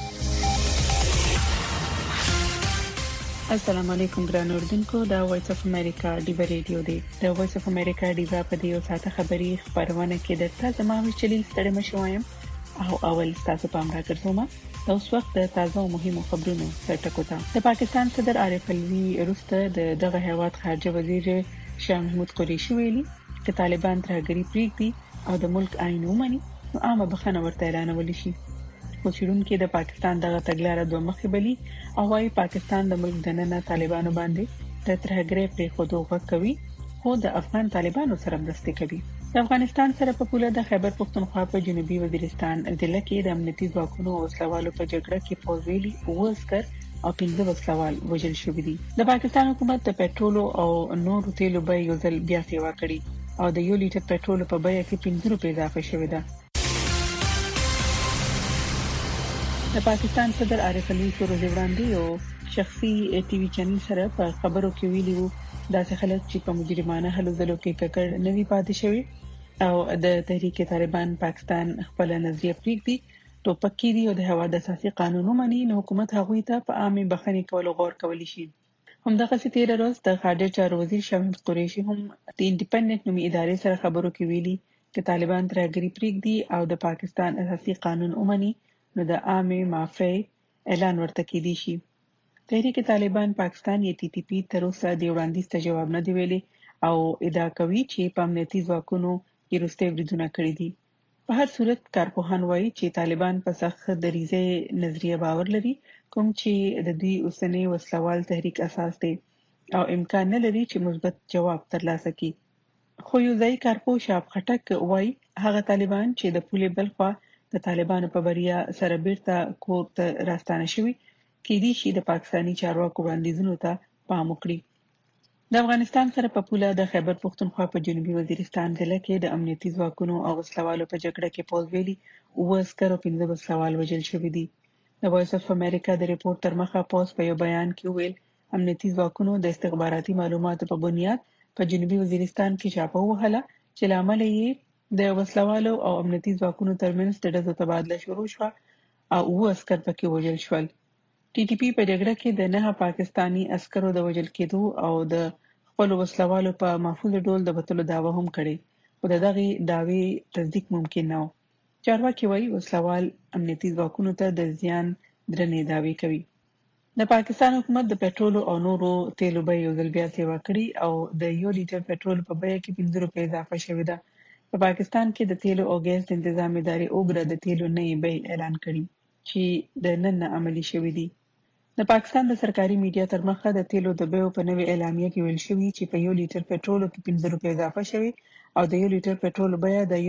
السلام علیکم ګران اوردونکو، دا وایس اف امریکا ډیوا ریډیو دی. د وایس اف امریکا ډیوا په دیو ساته خبري خبرونه کې د تازه ماوي چلی ستړي مشوایم او اول تاسو پام راکړم. اوس وخت د تازه او مهمو خبرونو سرټکو ته. د پاکستان صدر عارف علوي روسته دغه هیواد خارجه وزیر شاه محمود قریشي ویلي چې طالبان ترهګری پریږدي او د ملک آئین ومني نو عامه بخښنه ورته اعلانول شي. خو چیرونکو د پاکستان دغه تګلارې دوه مخې بلی او وايي پاکستان د ملک دننه طالبانو باندې د ترهګری پرې خودو غوښوي خو د افغان طالبانو سره مرسته کوي. د افغانستان سره په پوله د خیبر پختونخوا په جنوبي وزیرستان ضلع کې د امنیتي ځواکونو او وسلوالو په جګړه کې فوجي وسکر او 15 وسلوال وژل شوي دي. د پاکستان حکومت د پېټرول او نورو تیلو بیې یو ځل بیا سیوا کړې او د 1 لیټر پېټرول په بیه کې 15 روپۍ اضافه شوې ده. د پاکستان صدر عارف علوي څو ورځې وړاندې یو شخصي ټي وي چینل سره په خبرو کې ویلي وو داسې خلک چې په مجرمانه هلو ځلو کې ککړ نوي پاتې شوي او د تحریک طالبان پاکستان خپل نظریه پریږدي ټوپک کړي او د هوا د اساسي قانون ومني نو حکومت هغوی ته په عامه بخښنې کول غور کولی شي. همدغه تیر ورځ د خارجه چارو وزیر شاه محمود قریشي هم د انډیپندنت نومي ادارې سره خبرو کې ویلي چې طالبان ترهګری پریږدي او د پاکستان اساسي قانون ومني نو د عامه معافي اعلان ورته کېدی شي. تحریک طالبان پاکستان یا ټي ټي پی تر اوسه د وړاندیز ته جواب نه دی ویلي او ادعا کوي چې په امنیتي ځواکونو کې وروستي بریدونه کړی دي. په هر صورت کارپوهان وایي چې طالبان په سخت دریځه نظریه باور لري کوم چې د دوی اوسنۍ وسلوال تحریک اساس دی او امکان نه لري چې مثبت جواب ترلاسه کړي. خو یو ځای کارپو شاب خټک وایي هغه طالبان چې د پولې بلخوا د طالبانو په بریا سره بیرته کور ته راستانه شوي کېدی شي د پاکستاني چارواکو وړاندیزونو ته پام وکړي. د افغانستان سره په پوله د خیبر پختونخوا په جنوبي وزیرستان ضلع کې د امنیتي ځواکونو او وسلوالو په جګړه کې پوزویلي او عسكر او 15 وسلوال وژل شوي دي. د وایس اف امریکا د ریپورت تر مخه پوز په یو بیان کې ویل امنیتي ځواکونو د استخباراتي معلوماتو په بنیاد په جنوبي وزیرستان کې چاپه وهله چې لامل یې د وسلوالو او امنیتي ځواکونو ترمنځ د ډزو تبادله شروع شو او عسكر پکې وژل شول. ټي ټي پی په جګړه کې د 9 پاکستانی عسکرو د وژل کېدو او د خپل وسلوالو په محفوظ ډول د وټلو داوا هم کړې او دغه داوی تصدیق ممکن نه و. چارواکي وایي وسلوال امنیتي ځواکونو ته د زیان درنې داوی کوي. د پاکستان حکومت د پېټرول او نورو تیلو بیې یو ځل بیا سیوا کړې او د 1 لیټر پېټرول په بیه کې 15 روپۍ اضافه شوې ده. په پاکستان کې د تیلو او ګیس تنظیم ادارې اوګره د تیلو نوې بیې اعلان کړې چې د نن عملی شوې دي. د پاکستان د سرکاري میډیا تر مخه د تیلو د بیو په نوې اعلامیه کې ویل شوی چې په 1 لیټر پېټرول کې 15 روپۍ اضافه شوی او د 1 لیټر پېټرول بیه د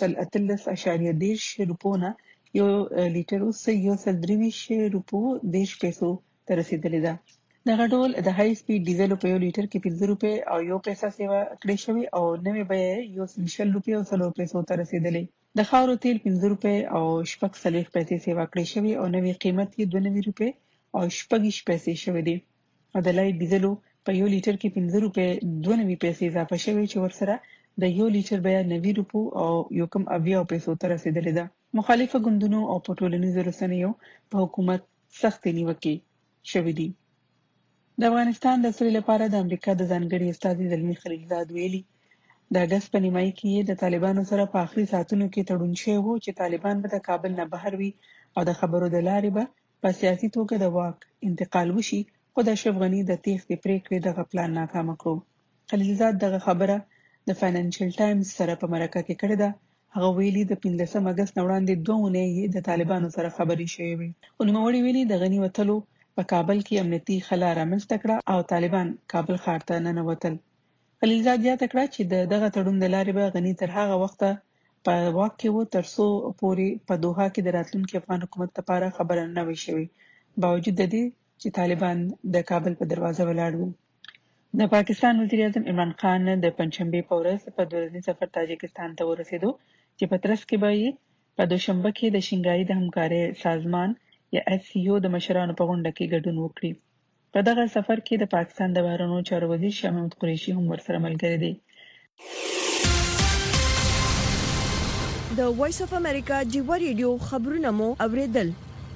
1.13 روپو نه 1 لیټر اوس 1.23 روپو دیش پیسو ته رسیدلې ده. دغه ډول د های سپیډ ډیزل په 1 لیټر کې 15 روپۍ او 1 پیسه سیوا کړې شوی او نوې بیه 1.20 روپۍ او 100 پیسو ته رسیدلې. د خاورو تیل 15 روپۍ او 40 پیسې سیوا کړې شوی او نوې قیمت یې 92 روپۍ او 40 پیسې شوې دي او د لایټ ډیزلو په 1 لیټر کې 15 روپۍ 92 پیسې اضافه شوی چې ورسره د 1 لیټر بیه 90 روپو او 1.80 پیسو ته رسیدلې ده. مخالفه ګوندونو او پټولنیزو رسنیو په حکومت سخت نیوکې شوې دي. د افغانستان د سولې لپاره د امریکا د ځانګړي استازي زلمي خلیلزاد ویلي د اگست په نیمایي کې د طالبانو سره په آخري ساعتونو کې تړون شوی و چې طالبان به د کابل نه بهر وي او د خبرو د لارې به په سیاسي توګه د واک انتقال وشي، خو د اشرف غنی د تېښتې پریکړې دغه پلان ناکام کړو. خلیلزاد دغه خبره د فاینانشل ټایمز سره په مرکه کې کړې ده. هغه ویلي د 15 اگست وړاندې 2 اونۍ د طالبانو سره خبرې شوې وي. نوموړي ویلي د غنی وتلو په کابل کې امنیتي خلا رامنځته کړه او طالبان کابل ښار ته ننوتل. خلیلزاد یاد کړ چې دغه تړون د لارې به غنی تر هغه وخته په واک کې وو تر څو پورې په دوحه کې د راتلونکي افغان حکومت لپاره خبره نه وي شوې، باوجود د دې چې طالبان د کابل په دروازه ولاړ وو. د پاکستان وزیر اعظم عمران خان د پنځشنبه په ورځ په 2 ورځني سفر تاجکستان ته ورسېدو چې په ترڅ کې به یې په دوشنبه کې د شنګھای د همکارۍ سازمان یا SCO د مشرانو په غونډه کې ګډون وکړي. په دغه سفر کې د پاکستان د بهرنیو چارو وزیر شاه محمود قریشي هم ورسره ملګری دی. د وایس اف امریکا جیو ریډیو خبرونه مو اوریدل.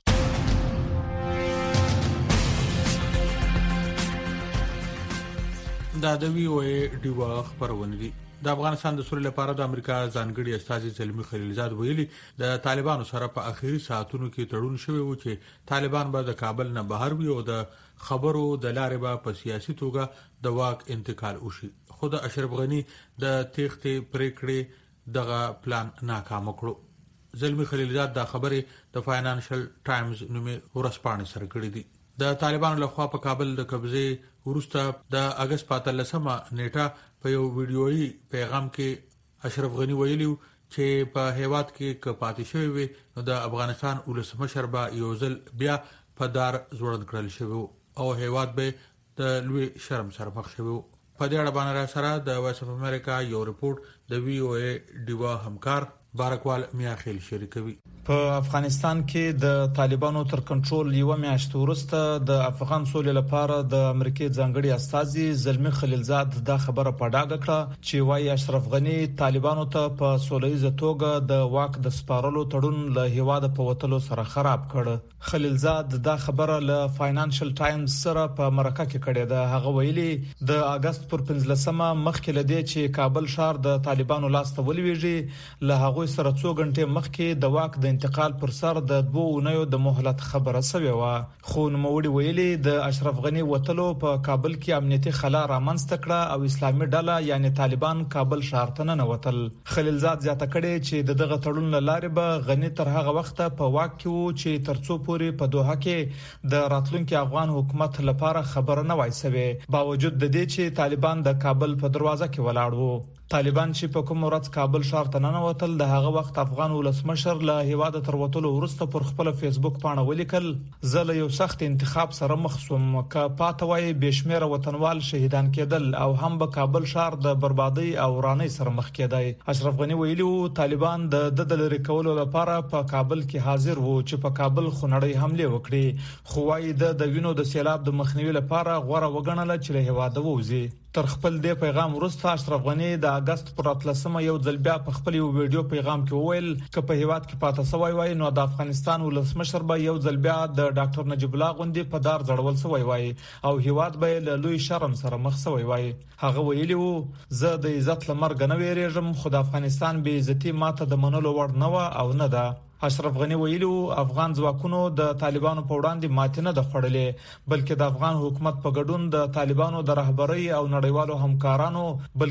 دا د VOA ډیوا خبرونه دي. د افغانستان د سولې لپاره د امریکا ځانګړي استازي زلمی خلیلزاد ویلي د طالبانو سره په اخیری ساعتونو کې تړون شوی و چې طالبان به د کابل نه بهر وي او د خبرو د لارې به په سیاسي توګه د واک انتقال وشي، خو د اشرف غنی د تېښتې پریکړې دغه پلان ناکام کړو. زلمی خلیلزاد دا خبره د فاینانشل ټایمز نومي ورځپاڼې سره کړې دي. د طالبانو لخوا په کابل د قبضه وروسته د اگست 14مه نیټه په یو ویډیويي پیغام کې اشرف غنی ویلي چې په هیواد کې کپاتې شوی وي نو د افغانستان ولسمشر به یو ځل بیا په دار زوړند کړل شوی او هیواد به د لوی شرم سره مخ شوی. په دې اړه باندې سره د وایس اف امریکا یو ریپورت د VOA ډیوا همکار بارکوال میاخیل شریکوي. په افغانستان کې د طالبانو تر کنټرول یو میاشت وروسته د افغان سولې لپاره د امریکای ځانګړي استازي زلمی خلیلزاد دا خبره په ډاګه کړه چې وايي اشرف غنی طالبانو ته په سولهییزه توګه د واک د سپارلو تړون له هیواده په وټلو سره خراب کړ. خلیلزاد دا خبره له فاینانشل ټایمز سره په مرکه کې کړې ده. هغه ویلي د اگست پر 15مه مخکې لدی چې کابل ښار د طالبانو لاس ته ولويږي، له هغه سره 2 غنټې مخکې د واک د انتقال پر سر د 2 اونیو د مهلت خبره شوې و. خو نوموړي ویلي د اشرف غنی وتلو په کابل کې امنیتي خلا رامنځته کړه او اسلامي ډله یعنی طالبان کابل ښار ته نه وتل. خلیلزاد زیاته کړي چې دغه تړون لاره به غنی تر هغه وخت په واک کې وو چې ترڅو پورې په دوحه کې د راتلونکي افغان حکومت لپاره خبره نه وای سوي، باوجود د دې چې طالبان د کابل په دروازه کې ولاړ وو. طالبان چې په کوم ورځ کابل ښار ته ننوتل د هغه وخت افغان ولسمشر له هیواده تر وټلو وروسته پر خپل فیسبوک پاڼه ولیکل زه له یو سخت انتخاب سره مخ شوم که پاتوي بشمیره وطنوال شهیدان کېدل او هم به کابل ښار د بربادي او ورانۍ سره مخ کېدای. اشرف غنی ویلي طالبان د لری کولو لپاره په کابل کې حاضر وو چې په کابل خونړۍ حمله وکړي، خو وايي د وینو د سیلاب د مخنیوي لپاره غوړه وګڼل چې له هیواده ووزي. تر خپل دې پیغام وروسته اشرف غنی د اگست پر 13مه یو ځل بیا په خپل یو ویډیو پیغام کې وویل چې په هیواد کې پاتې سوی وای نو د افغانستان ولسمشر به یو ځل بیا د ډاکټر نجیب الله غوندي په دار ځړول سوی وای او هیواد به له لوی شرم سره مخ سوی وای. هغه ویلی وو زه د عزت لمرګ نه ویریږم خو د افغانستان به عزتي ماته د منلو وړ نه و او نه ده. اشرف غنی ویلو افغان ځواکونو د طالبانو په وړاندې ماتې نه د خړلې بلکې د افغان حکومت په ګډون د طالبانو د رهبرۍ او نړیوالو همکارانو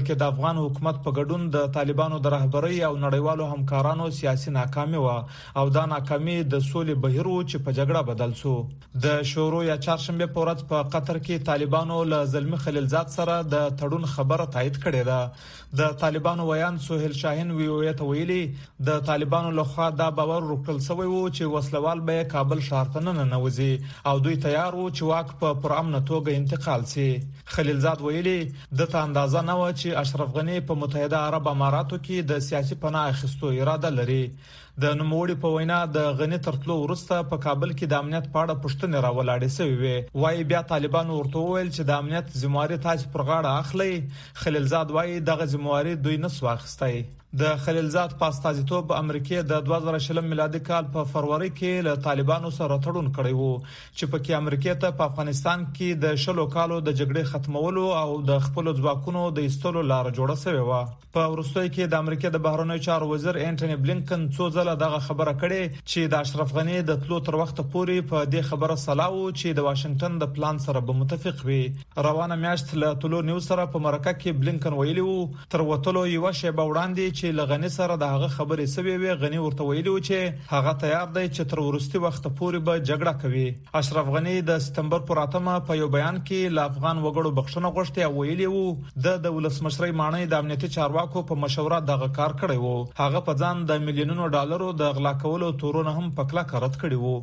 سیاسي ناکامي و او دا ناکامي د سولې بهیر چې په جګړه بدل شو. د شورو یا چهارشنبه په ورځ په قطر کې طالبانو له زلمی خلیلزاد سره د تړون خبره تایید کړې ده. د طالبانو ویان سهیل شاهین ویوې ته ویلي د طالبانو لخوا دا باور ورکړل شوی وو چې وسلوال به کابل ښار ته نه ننوځي او دوی تیار وو چې واک په پرامن توګه انتقال شي. خلیلزاد ویلي د اندازه نه و چې اشرف غنی په متحده عرب اماراتو کې د سیاسي پناه اخیستو اراده لري. د نوموړي په وینا د غنی ترتلو وروسته په کابل کې د امنیت په اړه پوښتنې راولاړې شوې وي. وايي بیا طالبانو ورته ویل چې د امنیت ذمہواری تاسو پر غاړه اخلي. خلیلزاد وايي دغه ذمہواری دوی نه واخیستای. د خلیلزاد په استازیتوب امریکا د 2020 میلادي کال په فروری کې له طالبانو سره تړون کړی وو چې پکې امریکا ته په افغانستان کې د شلو کالو د جګړې ختمولو او د خپل ځواکونو د ایستلو لار جوړه شوې و. په وروستۍ کې د امریکا د بهرنیو چارو وزیر انټونی بلینکن څو ځله دغه خبره کړې چې د اشرف غنی د تلو تر وخت پورې په دې خبره سلاو چې د واشنگټن د پلان سره به متفق وي. روانه میاشت له تلو نیو سره په مرکه کې بلینکن ویلي وو تر وټلو یو شیبه وړاندې چې لغنی سره دغه خبرې سوي وي. غنی ورته ویلي وو چې هغه تیار دی چې تر ورستي وخت پورې به جګړه کوي. اشرف غنی د سپتمبر پر 8 په یو بیان کې له افغان وګړو بخښنه غوښتي او ویلي وو د ولسمشرۍ مانای د امنیتي چارواکو په مشوره دغه کار کړی وو. هغه په ځان د میلیونونو ډالرو د غلا کولو تورونه هم پکلا کارت کړی وو.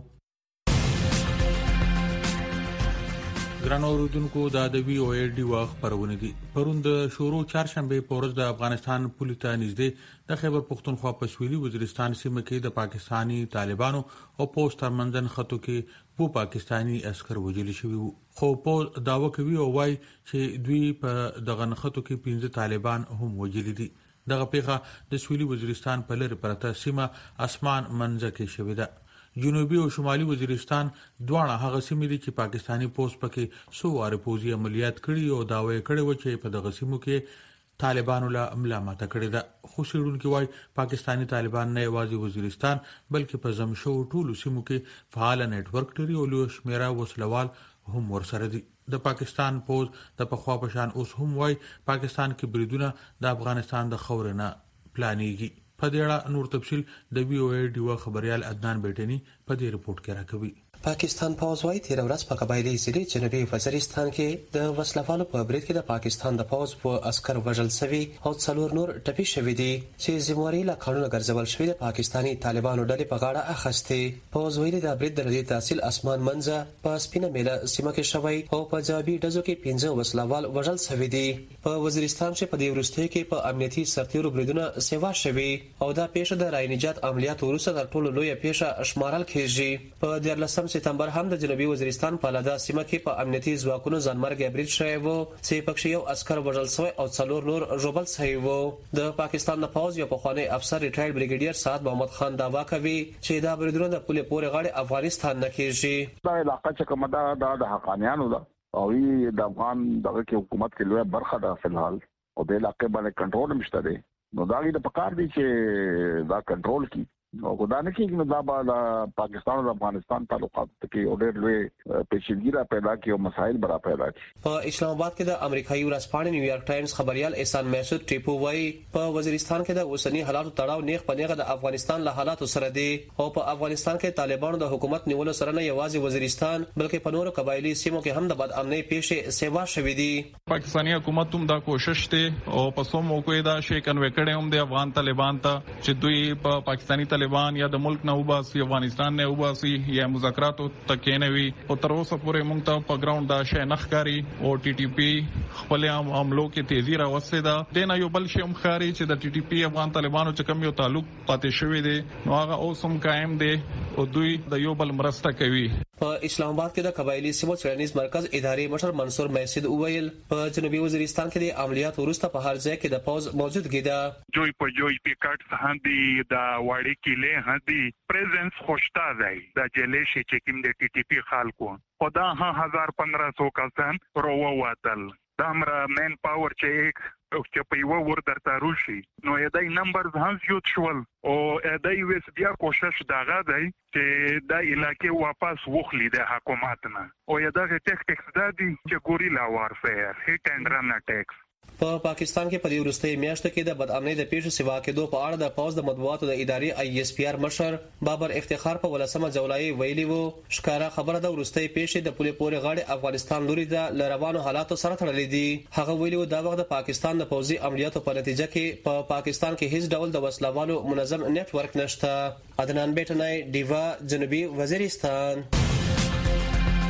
ګرانو اوریدونکو د وی او ای ډي واخ پرونه دي پروند شورو چهارشنبه پورز د افغانستان پولیسو نږدې د خیبر پختونخوا په سویلي وزیرستان سیمه کې د پاکستانی طالبانو او پوسټ ترمنځن خطو کې وو پاکستانی عسكر وژل شوی وو. خو په داوا کوي او وايي چې دوی په دغه خطو کې 15 طالبان هم وژل دي. دغه پیښه د سویلي وزیرستان په لری پرته سیمه اسمان منځ کې شوې ده. جنوبي او شمالي وزیرستان دواړه هغه سیمې دي چې پاکستانی پوسټ پکې سو واره پوزي عملیات کړي او داوی کړي و چې په دغه سیمو کې طالبانو له ملامت کړي ده. خو شیرونکو وايي پاکستانی طالبان نه یوازې وزیرستان بلکې په زمشو ټولو سیمو کې فعال نت ورک لري او له شمیره وسلوال هم ورسره دي. د پاکستان پوز د پخوا پشان اوس هم وايي پاکستان کې بریدونه د افغانستان د خورنه پلانېږي. په دې اړه نور تفصيل د وی او ای ډیو خبريال عدنان بیٹنی په دې رپورت کې راکوي. پاکستان پوز وايي تیر ورځ په قبایلی ضلع جنوبي وزیرستان کې د وسلوالو په برید کې د پاکستان د پوز په عسكر وژل شوی او څلور نور ټپي شوی دي چې ذمہواری له قانون ګرځول شوی د پاکستانی طالبانو ډلې په غاړه اخستې. پوز ویلي د برید د لدی تحصیل اسمان منځه په سپینه میله سیمه کې شوی او په جوابي ډزو کې 15 وسلوال وژل شوی دي. په وزیرستان چې په دې ورستۍ کې په امنیتي سرتیرو بریدونه سیوا شوی او دا پیښه د رای نجات عملیات وروسته د ټولو لوی پیښه شمارل کیږي. په 14 سپتمبر هم د جنوبي وزیرستان په لادا سیمه کې په امنیتي ځواکونو ځانمرګ برید شوی وو چې پکې یو عسكر وژل شوی او څلور نور ژوبل شوی وو. د پاکستان د پوز یو پخوانی افسر ریټایرډ بریګیډیر سعد محمد خان داوا کوي چې دا بریدونه د پوله پورې غاړه افغانستان نه کیږي. دا علاقه چې کومه د حقانیانو ده او د افغان دغه حکومت کې لوی برخه ده فلحال او د علاقې باندې کنټرول مشته دی. نو دا غي د پکار دي چې دا کنټرول کی او خدای نه کېږي نو دا به پاکستان او افغانستان تعلقات کې اورډر لوی پیچیدګي را پیدا کی او مسایل برا پیدا کی. په اسلام آباد کې د امریکایي ورځپاڼې نیویارک ټایمز خبريال احسان محسود ټیپو وايي په وزیرستان کې د اوسنی حالاتو تړاو نیغ په نیغه د افغانستان له حالاتو سره دی او په افغانستان کې طالبانو د حکومت نیولو سره نه یوازې وزیرستان بلکې په نورو قبایلی سیمو کې هم د بد امنۍ پیښې سیوا شوې دي. پاکستانی حکومت هم دا کوشش ته او په سو موقع دا شي کنوي کړي هم د افغان طالبان ته چې دوی په پاکستانی طالبان یا د ملک نه وباسي افغانستان نه وباسي یا مذاکرات تکې نه وي او تر اوسه پورې موږ ته په ګراوند دا شی نخکاری او ټي ټي پی خپل عملو کې تیزی راوستي ده. دنه یو بل شی هم خاري چې د ټي ټي پی افغان طالبانو چې کوم یو تعلق پاتې شوی دی نو هغه اوس هم قائم دی او دوی د یو بل مرسته کوي. په اسلام آباد کې د قبایلی سیمو څېړنیز مرکز اداري مشر منصور محسود وویل په جنوبي وزیرستان کې د عملیات وروسته په هر ځای کې د پوز موجودګي ده. جوی په جوی پیکټ هاندي د واړی کله هاندي پریزنس خوشتا دی د جلې شي چې کوم د ټي ټي پی خلکو خدا 1500 کسان ورووتل د امر مین پاور چې په یو ور درته روشي نو یدای نمبرز هم زیات شول او یدای وس بیا کوشش دغه دی چې د علاقې واپس وخلی د حکومت نه او یدغه ټیکټکس د دي چې ګوریلا وارفیر هټ اند رن اٹیکس. په پاکستان کې په دې وروستۍ میاشتو کې د بد امنۍ د پیښو سیوا کېدو په اړه د پوز د مطبوعاتو د ادارې آی اس پی آر مشر بابر افتخار په ولسمه جولای ویلي وو ښکارا خبره د وروستۍ پیښې د پوله پورې غاړه افغانستان لوري د روانو حالاتو سره تړلې دي. هغه ویلي وو دا وخت د پاکستان د پوځي عملیاتو په نتیجه کې په پاکستان کې هیڅ ډول د وسلوالو منظم نت ورک نشته. عدنان بیٹنای دیوا جنوبي وزیرستان.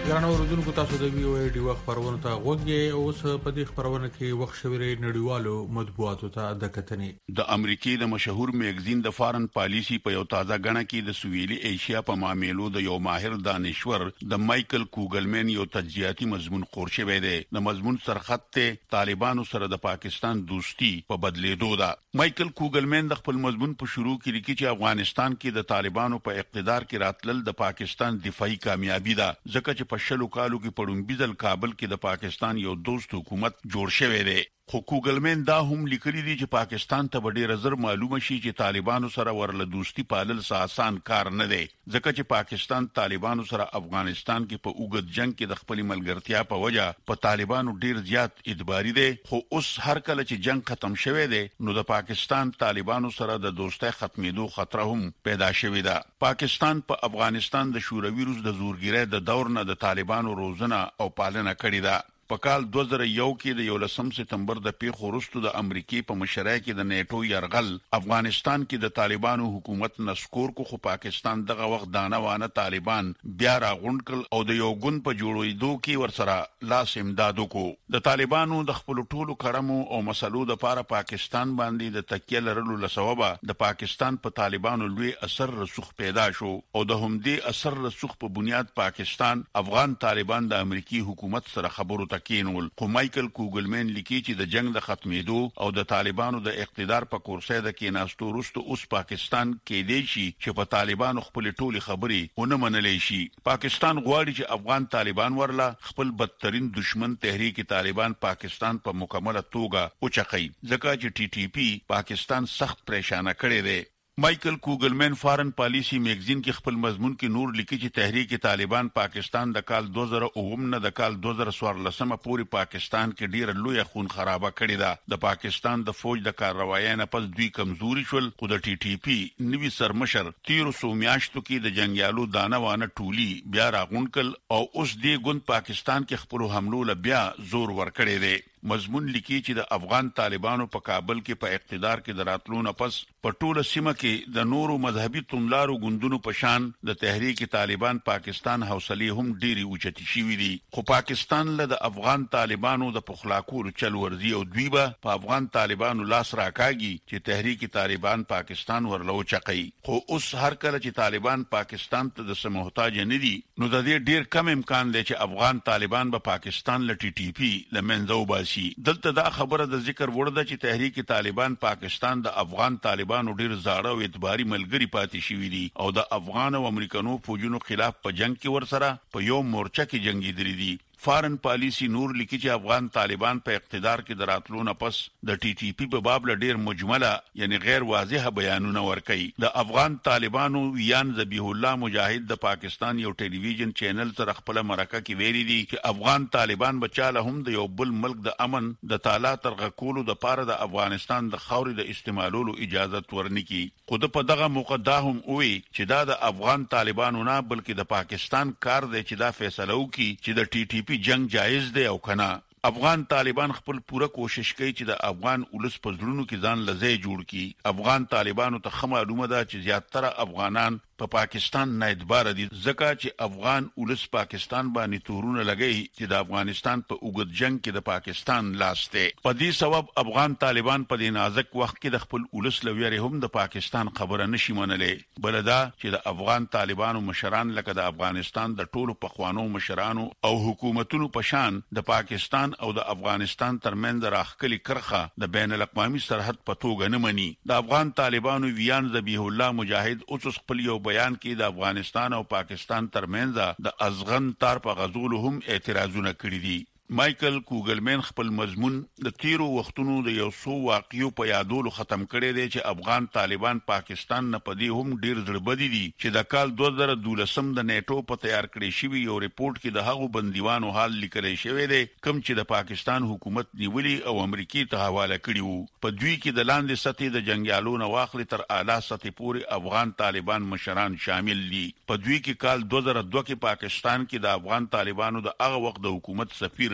ګرانو اوردونکو تاسو د وی او ای ډي وخت خبرونه ته غوږی اوس په دې خبرونه کې وخت شویري نړیوالو مطبوعاتو ته د کتنې د امریکای د مشهور میگزین د فارن پالیسی په یو تازه غړنه کې د سویلي ایشیا په معاملو د یو ماهر دانشور د مایکل کوګلمن یو تجزیاتي مضمون خور شوی دی. د مضمون سرخط ته طالبانو سره د پاکستان دوستی په بدلیدو ده. مایکل کوګلمن د خپل مضمون په شروع کې لیکي چې افغانستان کې د طالبانو په اقتدار کې راتلل د پاکستان دفاعي کامیابی ده، ځکه چې په شلو کالو کې پړومبي ځل کابل کې د پاکستان یو دوست حکومت جوړ شوی دی. خو کوګلمن دا هم لیکلي دي چې پاکستان ته ډېر زر معلومه شي چې طالبانو سره ورله دوستی پالل آسان کار نه دی، ځکه چې پاکستان طالبانو سره افغانستان کې په اوږد جنگ کې د خپل ملګرتیا په وجه په طالبانو ډېر زیات اعتباري دی. خو اوس هر کله چې جنگ ختم شوی دی نو د پاکستان طالبانو سره د دوستۍ ختمېدو خطر هم پیدا شوی ده. پاکستان په افغانستان د شوروي روس د زورګیرۍ د دور نه د طالبانو روزنه او پالنه کړې ده. په کال 2001 کې د 11 سپتمبر د پیښو وروسته د امریکای په مشرۍ کې د نیټو يرغل افغانستان کې د طالبانو حکومت نسکور کو، خو پاکستان دغه وخت دانوانه طالبان بیا راغونډ کړ او د یو ګوند په جوړېدو کې ورسره لاس امداد وکړو. د طالبانو د خپل ټولو کړمو او مسلو د لپاره پاکستان باندې د تکیه لرلو لسببه د پاکستان په طالبانو لوی اثر رسوخ پیدا شو او د همدې اثر رسوخ په بنیاد پاکستان افغان طالبان د امریکای حکومت سره خبرو کینول. خو مایکل کوګلمن لیکي چې د جنگ د ختمېدو او د طالبانو د اقتدار په کورسۍ د کېناستو وروسته اوس پاکستان کې دی شي چې په طالبانو خپل ټولي خبرې ونه منلې شي. پاکستان غواړي چې افغان طالبان ورله خپل بدترین دشمن تحریک طالبان پاکستان په مکمله توګه اوچقي، ځکه چې ټي ټي پی پاکستان سخت پریشانه کړی دی. مایکل کوګلمن فارن پالیسی میگزین کې خپل مضمون کې نور لیکي چې تحریک طالبان پاکستان د کال 2009 نه د کال 2014 پورې پاکستان کې ډیر لوی خون خرابه کړې ده. د پاکستان د فوج د کاروایۍ نه پس دوی کمزوري شول، خو د ټي ټي پی نوی سرمشر 1300 میاشتو کې د جنگیالو دانوانه ټولي بیا راغونډ کړ او اوس دې ګوند پاکستان کې خپل حملو له بیا زور ورکړی دی. مضمون لیکي چې د افغان طالبانو په کابل کې په اقتدار کې د راتلو نه پس په ټوله سیمه کې د نورو مذهبي توندلارو ګوندونو په شان د تحریک طالبان پاکستان حوصله هم ډېری اوچتي شوې دي. خو پاکستان له د افغان طالبانو د پخلاکور چل ورزي او دوی به په افغان طالبانو لاس راکاږي چې تحریک طالبان پاکستان ورلو چقي. خو اوس هر کله چې طالبان پاکستان ته د سمحتاج نه دي نو د دې ډېر کم امکان دی چې افغان طالبان به پاکستان له ټي ټي پی لمنځه وباسي. دلته دا خبره د ذکر وړ ده چې تحریک طالبان پاکستان د افغان طالبانو ډیر زاړه او اعتباري ملګری پاتې شوی دي او د افغان او امریکانو فوجونو خلاف په جنگ کې ورسره په یو مورچه کې جنگیدلي دي. فارن پالیسی نور لیکي چې افغان طالبان په اقتدار کې د راتلو نه پس د ټي ټي پی په باب ډیر مجمله یعنی غیر واضحه بیانونه ورکړي. د افغان طالبانو ویان ذبیح الله مجاهد د پاکستان یو ټلویزیون چینل سره خپل مرکه کې ویلي دي چې افغان طالبان بچاله هم د یو بل ملک د امن د تعالی ترغه کولو د پاره د افغانستان د خاورې د استعمالولو اجازه ورنکي. خود په دغه موقع دا هم وی چې دا د افغان طالبانو نه بلکې د پاکستان کار دی چې دا فیصله وکړي چې د ټي ټي پی جنگ جایز دی او کنه. افغان طالبان خپل پوره کوشش کوي چې د افغان ولس په زړونو کې ځان لځای جوړ کړي. افغان طالبانو ته خه معلومه ده چې زیاتره افغانان په پاکستان نه اعتبار دي، ځکه چې افغان ولس پاکستان باندې تورونه لګي چې د افغانستان په اوږد جنگ کې د پاکستان لاس دی. په دې سبب افغان طالبان په دې نازک وخت کې د خپل ولس لویری هم د پاکستان خبره نشي منلې، بل دا چې د افغان طالبانو مشران لکه د افغانستان د ټولو پخوانو مشرانو او حکومتونو په شان د پاکستان او د افغانستان ترمنځ راخکلي کرخه د بین الاقوامي سرحد په توګه نه مني. د افغان طالبانو ویان ذبیح الله مجاهد اوس خپل یو بیان کې د افغانستان او پاکستان ترمنځ د ازغن تار په غزول هم اعتراضونه کړی دي. مایکل کوګلمن خپل مضمون د تیرو وختونو د یو څو واقعیو په یادولو ختم کړی دی چې افغان طالبان پاکستان نه پدې هم ډیر زړبدي دي چې د کال 2012 د نیټو په تیار کړی شوی یو ریپورت کې د هغو بندیوانو حال لیکل شوی دی کوم چې د پاکستان حکومت نیولي او امریکای ته حواله کړی وو. په دوی کې د لاندې سطحې د جنگیالو نه واخلي تر اعلی سطحې پورې افغان طالبان مشران شامل دي. په دوی کې کال 2002 کې پاکستان کې د افغان طالبانو د هغه وخت د حکومت سفیر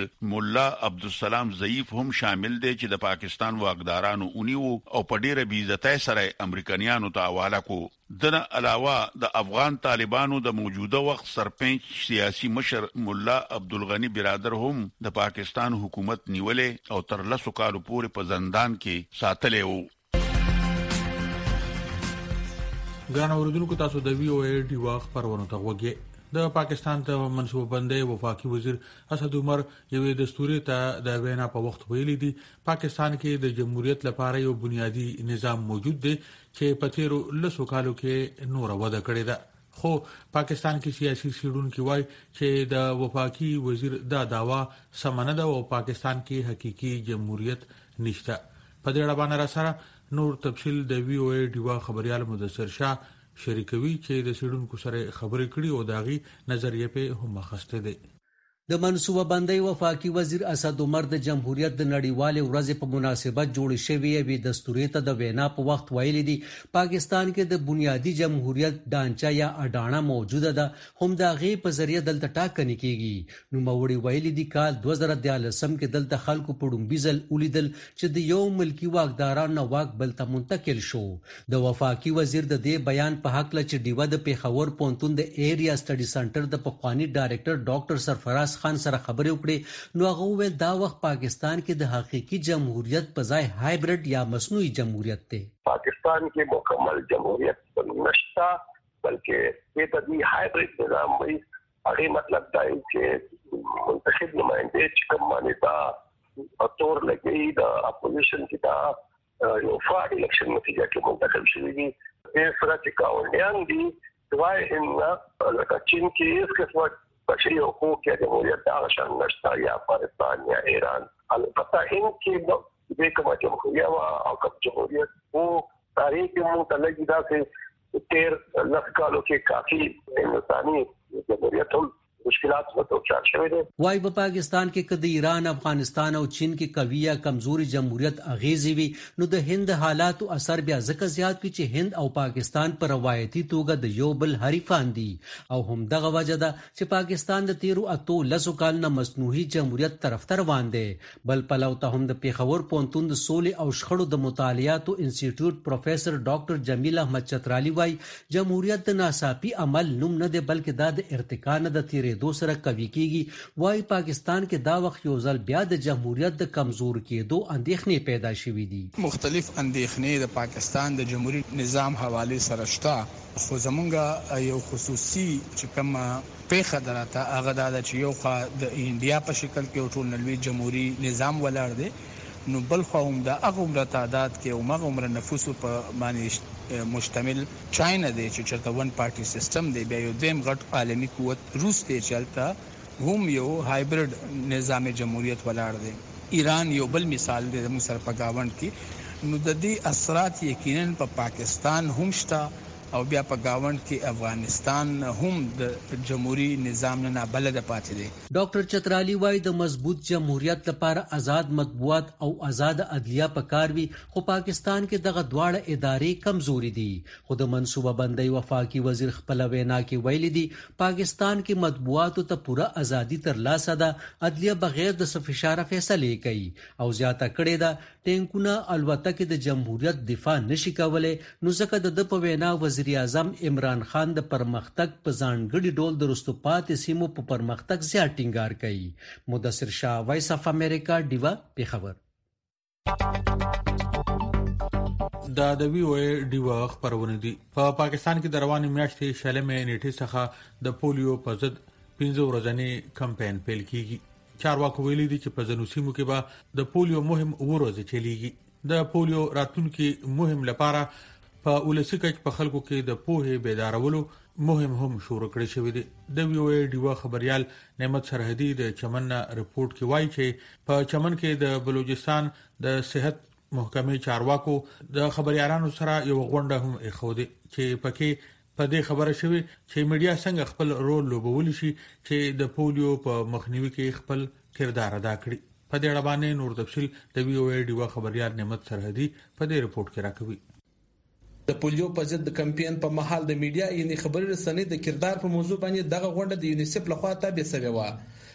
وزیر مولا عبدالسلام ضعیف هم شامل دی چې د پاکستان واقدارانو اونیو او په ډیره بیزتای سره امریکایانو ته حواله کو. دنه علاوه د افغان طالبانو د موجوده وخت سرپنچ سیاسي مشر مولا عبدالغنی برادر هم د پاکستان حکومت نیولې او تر 10 کالو پورې په زندان کې ساتلې وو. ګران اوریدونکو تاسو د وی او ای ډي واخ پرونه ته وګورئ. د پاکستان ته منسوب بندي وفاقي وزیر اسد عمر یوې دستوري ته د وینا په وخت ویلي دي پاکستان کې د جمهوریت لپاره یو بنیادی نظام موجود دی چې په تیرو 10 کالو کې نور وده کړې ده. خو پاکستان کې سیاسي سیډونکو وایي چې د وفاقي وزیر دا داوا سمنه ده او پاکستان کې حقيقي جمهوریت نشته. په دې اړه باندې سره نور تفصيل د وی او ای ډیوا خبريال مدثر شاه شریکوي چې د سیډونکو سره خبرې کړي او داغي نظریه په هم مخسته دي. د منصوبه بندي وفاقي وزیر اسد عمر د جمهوریت د نړیوالې ورځې په مناسبت جوړ شوی وی دستوري ته د وینا په وخت ویلي دي پاکستان کې د بنیادی جمهوریت ډانچا یا اډانه موجوده ده هم د غي په ذریعہ دلته ټاکنې کیږي. نو موري ویلي دي کال 2013 کې دلته خلکو په ډومبي ځل ولیدل چې د یو ملکی واکدارانو واک بل ته منتقل شو. د وفاقي وزیر د دې بیان په حق ل چې دیوه د پیښور پونتون د ایریا سټډي سنټر د پخوانی ډایریکټر ډاکټر سرفراز خان سره خبرې وکړې نو هغه وویل دا وخت پاکستان کې د حقيقي جمهوریت په ځای هایبرډ یا مصنوعي جمهوریت دی. پاکستان کې مکمل جمهوریت نشته بلکې د دې هایبرډ نظام وي. هغه مطلب دا دی چې منتخب نمائنده چې کوم باندې دا تور لګي د اپوزیشن کې دا یو فاډ الیکشن نتیجه کې منتخب شوی دي. د فراتي کاونډیان دي دوای ان لکه چین کې اس قسمه بشري حقوق یا جمهوریت دا شان نشته یا افغانستان یا ایران. البته ان کې د کومه جمهوریت او کوم جمهوریت وو تاریخ مو ته لګی دا چې تیر لږ کالو کې کافي انساني جمهوریت مشکلات متوجه شوه دي. وايي په پاکستان کې کله ایران افغانستان او چین کې قوي یا کمزوري جمهوریت اغیزي وي نو د هند حالات او اثر بیا ځکه زیات کی چې هند او پاکستان پر روایتي توګه د یو بل حریفان دي او هم دغه وجه ده چې پاکستان د تیرو اتو لسو کال نه مصنوعي جمهوریت طرف ته روان دي. بل پلو ته هم د پیښور پونتون د سولې او شخړو د مطالعاتو انسټیټیوټ پروفیسور ډاکټر جمیل احمد چترالی وايي جمهوریت د ناڅاپي عمل نوم نه دی بلکې دا د ارتقا نه د تیرې دو سره کوي کیږي. وايي پاکستان کې دا وخت یو ځل بیا د جمهوریت د کمزور کېدو اندېښنې پیدا شوې دي. مختلف اندېښنې د پاکستان د جمهوریت نظام حواله سره شته خو زمونږ یو خصوصي چې کوم پیښه درته هغه د چې یو خا د انډیا په شکل کې ټول نړۍ جمهوریت نظام ولاړ دی نو بل خو هم د هغه تعداد کې او هغه عمر نفوس په باندې مشتمل چاینا دی چې چرته ون پارټي سیستم دی بیا یو دیم غټ عالمي قوت روس دی چلته هم یو هایبرډ نظام جمهوریت ولاړ دی. ایران یو بل مثال دی د سر په گاوند کې نو د دې اثرات یقینا په پاکستان هم شته او بیا په گاوند کې افغانستان هم د جمهوریت نظام نه بلد پاتې دی. ډاکټر چترالی وايي د مضبوط جمهوریت لپاره آزاد مطبوعات او آزاد عدلیه پکاروي خو پاکستان کې دغه دواړه ادارې کمزوري دي. خو د منصوبه بندي وفاقي وزیر خپل وینا کې ویلي دي پاکستان کې مطبوعات ته پوره ازادي ترلاسه ده عدلیه بغیر د فشار فیصله کوي او زیاته کړې ده ټینکونه الوتکه د جمهوریت دفاع نشي کولای نو ځکه د په وینا وزیر اعظم عمران خان د پرمختګ په ځانګړي ډول د رستو پاتې سیمو په پرمختګ زیات ټینګار کوي. مدثر شاه وایس اف امریکا دیوا پیښور. د وی او ای دیوا خبرونه دي په پاکستان کې د رواني میاشتې شلمې نیټه څخه د پولیو په ضد 15 ورځې کمپاین پیل کیږي. چارواکو ویلي دي چې په ځینو سیمو کې به د پولیو مهم ورځ چلیږي. د پولیو راتلونکي مهم لپاره په ولسی کچ په خلکو کې د پوهې بیدارولو مهم هم شروع کړی شوی دی. د وی او ای ډیوا خبريال نعمت سرحدي د چمن رپورت کې وایي چې په چمن کې د بلوچستان د صحت محکمې چارواکو د خبريالانو سره یو غونډه هم اخودي چې پکې په دې خبره شوی چې میډیا څنګه خپل رول لوبول شي چې د پولیو په مخنیوي کې خپل کردار ادا کړي. په دې اړه باندې نور تفصيل د وی او ای ډیوا خبريال نعمت سرحدي په دې رپورت کې راکوي. د پولیو په ضد د کمپاین په محل د میډیا یعنی خبري رسنۍ د کردار په موضوع باندې دغه غونډه د یونیسف لخوا تابع شوې و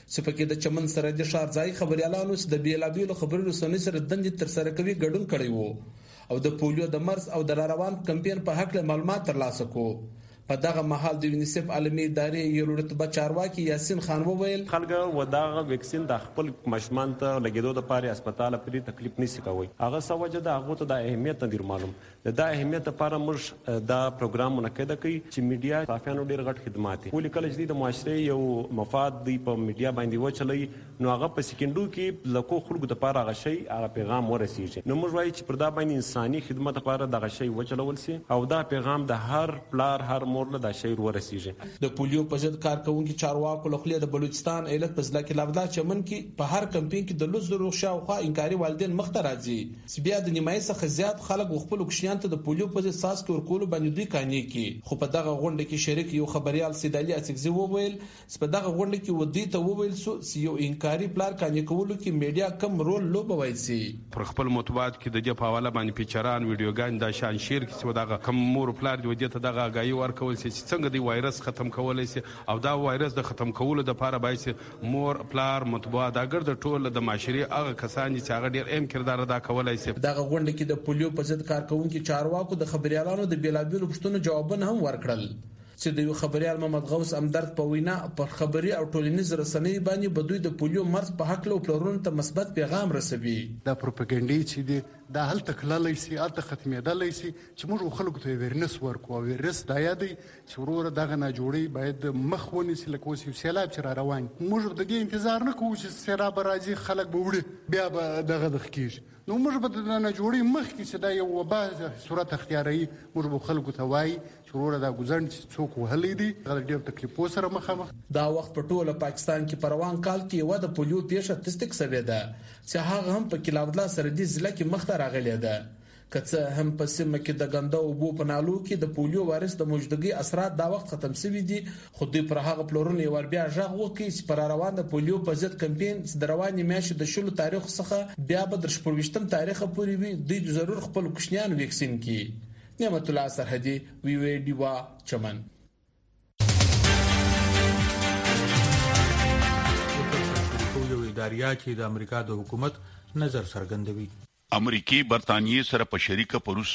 سپکې د چمن سره د شارځای خبريالانو د بیلابیلو خبرو رسنۍ سره دندې تر سره کوي ګډون کړی وو او د پولیو د مرز او د روان کمپاین په حق له معلومات ترلاسه کو. په دغه مهال د یونیسف عالمي ادارې یو رتبه چارواکي یاسین خان وویل خلک وداغه ویکسین د خپل مشمان ته لګیدو د پاره هسپتال پرې تکلیف نشي کوي. هغه سوجه د هغه ته د اهمیت نه معلوم. د اهمیت لپاره موږ دا پروګرام منعقد کړي چې میډیا صحافیانو ډیر غټ خدمات کوي. کله چې د معاشري یو مفاد دی په میډیا باندې وچلي نو هغه په سکندو کې لکو خلکو د پاره هغه شی هغه پیغام ورسیږي. نو موږ وایي چې پر دا باندې انساني خدمت لپاره دغه شی وچلول سي او دا پیغام د هر پلار هر مور له شی ورسیږي. د پولیو په ضد کارکونکو چارواکو له خلې د بلوچستان ایالت په ضلع کې لابدا چمن کې په هر کمپاین کې د لوزرو شاوخوا انکاري والدین مخ ته راځي چې بیا د نیمایي څخه زیات خلک خپل کوشنیان ته د پولیو په ضد ساس کې ورکول باندې دوی کاني کې. خو په دغه غونډه کې شریک یو خبريال سیدالي اڅکزي وویل چې په دغه غونډه کې ودی ته وویل چې یو انکاري پلان کاني کولو کې میډیا کم رول لوبوي سي. پر خپل مطبوعات کې د جپه حواله باندې پیچران ویډیوګان د شان شیر کې چې دغه کم مور پلان دی ودی ته دغه غایي ورکول سي څنګه دی وایرس ختم کولای شي او دا وایرس د ختم کولو د لپاره باید مور پلار مطبوعات اگر د ټول د معاشري هغه کسان چې هغه ډیر اهم کردار ادا کولای شي. دغه غونډه کې د پولیو په ضد کارکونکو چارواکو د خبريالانو د بیلابیلو پښتنو جوابونه هم ورکړل چې د یو خبريال محمد غوث امدرد په وینا پر خبري او ټولنیز رسنۍ باندې بدوی د پولیو مرز په حق له پلرونو ته مثبت پیغام رسوي. دا پروپاګاندا چې دی دا هل تکللای سي الته ختمېدلای سي چې موږ خلکو ته ویرنس ورکو. ویرنس دا یادي چې ورور دغه نه جوړي باید مخ ونیسي لکه اوس سیلاب چې را روان. موږ د دې انتظار نه کوو چې سیلاب راځي خلک به وړي بیا به دغه د خکیږي. نو موږ به د نه جوړي مخ کې چې دا یو وبا صورت اختیاري موږ به خلکو ته وایي چې ورور دا ګزن چې څوک وهلې دي هغه ډېر تکلیفو سره مخامخ. دا وخت په ټوله پاکستان کې پروان کال کې یو د پولیو پیښه تصدیق شوې ده چې هغه هم په کلاودلا سره د ضلع کې مخ ته راغلې ده. کڅه هم په سیمه کې د غنده او بو پنالو کې د پولیو وایرس د موجودګي اثرات دا وخت ختم شوي دي. خو دوی پر هغه پلورونې ور بیا ژغ وکړي چې پر روان د پولیو په ضد کمپاین د رواني میاشتې د شلو تاریخ څخه بیا به د 28م تاریخ پورې وي. دوی ضرور خپل کوشنیان ویکسین کړي. نعمت الله سرحدي وی ډیوا چمن. یو اداریا چې د امریکا د حکومت نظر څرګندوي. امریکای برتانیې سره په شریکه پروس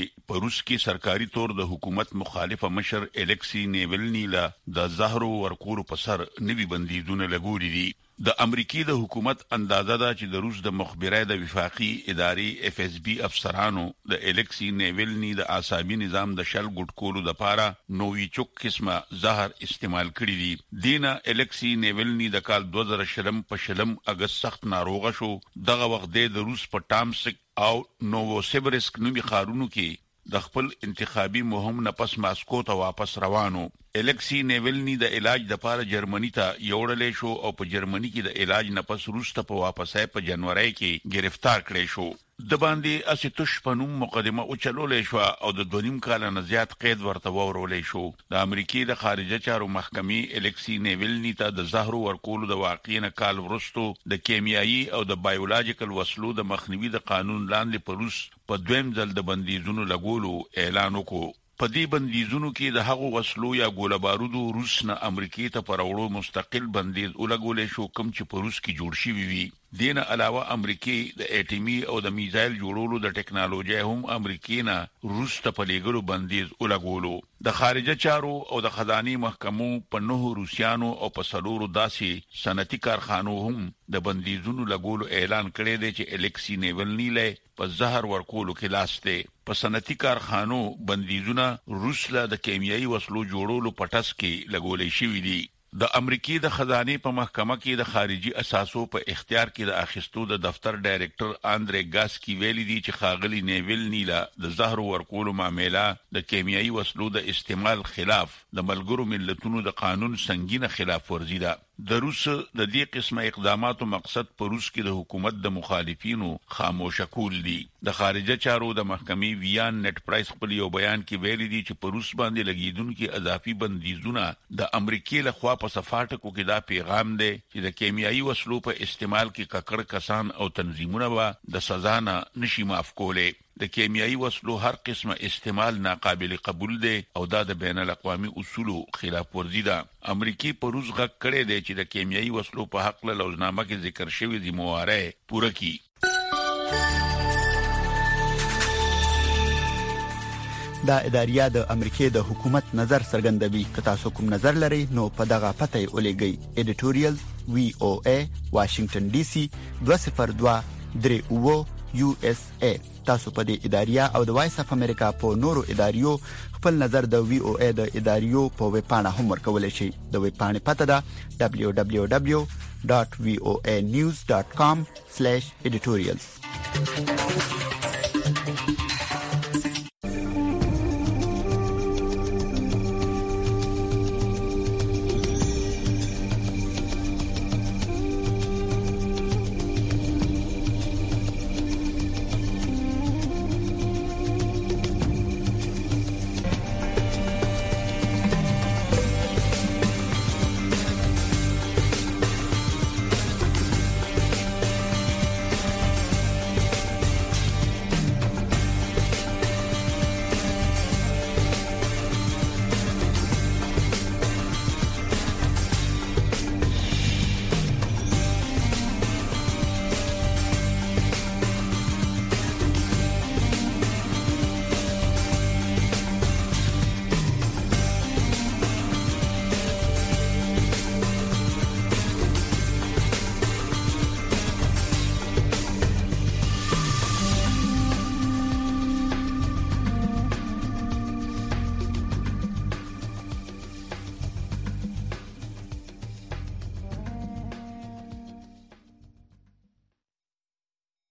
کې سرکاري تور د حکومت مخالفه مشر الکسی نیولنی لا د زهرو ورکول په سر نوي بندیزونه لګولې دي. د امریکای د حکومت اندازه ده چې د روس د مخبرای د وفاقي ادارې FSB افسرانو د الکسی نیولنی د اعصابي نظام د شل ګډ کولو لپاره نوې چوک قسمه زهر استعمال کړی دي. دینا الکسی نیولنی د کال 2000 په شلم اگست سخت ناروغه شو. دغه وخت د روس په ټامسک او نووسیبرسک نومي ښارونو کې د خپل انتخابي مهم نه پس ماسکو ته واپس روانو. الکسی نیولنی د علاج د لپاره جرمني ته یوړلې شو او په جرمني کې د علاج نه پس روس ته په واپسای په جنوري کې گرفتار کړی شو. د باندې اسیتوش پنوم مقدمه او چلولې شو او د 2.5 کال نه زیات قید ورته ورولې شو. د امریکای د خارجه چارو محکمې الکسی نیولنی ته د زهرو ورکولو د واقعینه کال ورستو د کیمیایي او د بایولوژیکل وسلو د مخنیوي د قانون لاندې په روس په دویم ځل د بندیزونو لګولو اعلان وکړ. په دې بندیزونو کې د هغو وسلو یا ګوله بارودو روس نه امریکای ته پروړو مستقل بندیز ولګولې شو کوم چې په روس کې جوړ شوی وي. دینه علاوه امریکای د اټمی او د میزایل جوړولو د ټکنالوژي هم امریکای نه روس ته په لګولو بندیز ولګولو. د خارجه چارو او د خزاني محکمو په 9 روسيانو او په 4 داسې صنعتي کارخانو هم د بندیزونو لګولو اعلان کړی دی چې الکسی نیولنی له په زهر ورکولو کې لاس دی. په صنعتي کارخانو بندیزونه روس له د کیمیاوي وسلو جوړولو پټس کې لګولې شوی دي. د امریکای د خزانه په محکمه کې د خارجي اساسو په اختیار کې د اخیستو د دفتر ډایریکټر اندري ګاسکی ویلي دی چې خاغلی نیولنی لا د زهر ورکولو معاملې د کیمیاوي وسلو د استعمال خلاف د ملګرو ملتونو د قانون سنگینه خلاف ورزي ده. د روس د دې قسمه اقداماتو مقصد په روس کې د حکومت د مخالفینو خاموشه کول دي. د خارجه چارو د محکمې ویان نت پرایس خپل یو بیان کې ویلي دي چې په روس باندې لګیدونکو اضافي بندیزونه د امریکای له خوا په صفاټکو کې دا پیغام دی چې د کیمیاوي وسلو په استعمال کې ککړ کسان او تنظیمونه به د سزا نه نشي معاف کولای. د کیمیاوي وسلو هر قسمه استعمال ناقابل قبول دی او دا د بین الاقوامي اصولو خلاف ورزي ده. امریکای په روز غږ کړی دی چې د کیمیاوي وسلو په حق له لوزنامه کې ذکر شوی دی مواره پوره کی. دا اداریه د امریکای د حکومت نظر څرګندوي. که تاسو کوم نظر لرئ نو په دغه پته ولېږئ. editorial VOA Washington DC 202 USA. تاسو په دې اداریه او د وایس اف امریکا په نورو اداریو خپل نظر د VOA د اداریو په ویب پاڼه هم ورکولای شئ. د ویب پاڼې پته ده www.voanews.com/editorials.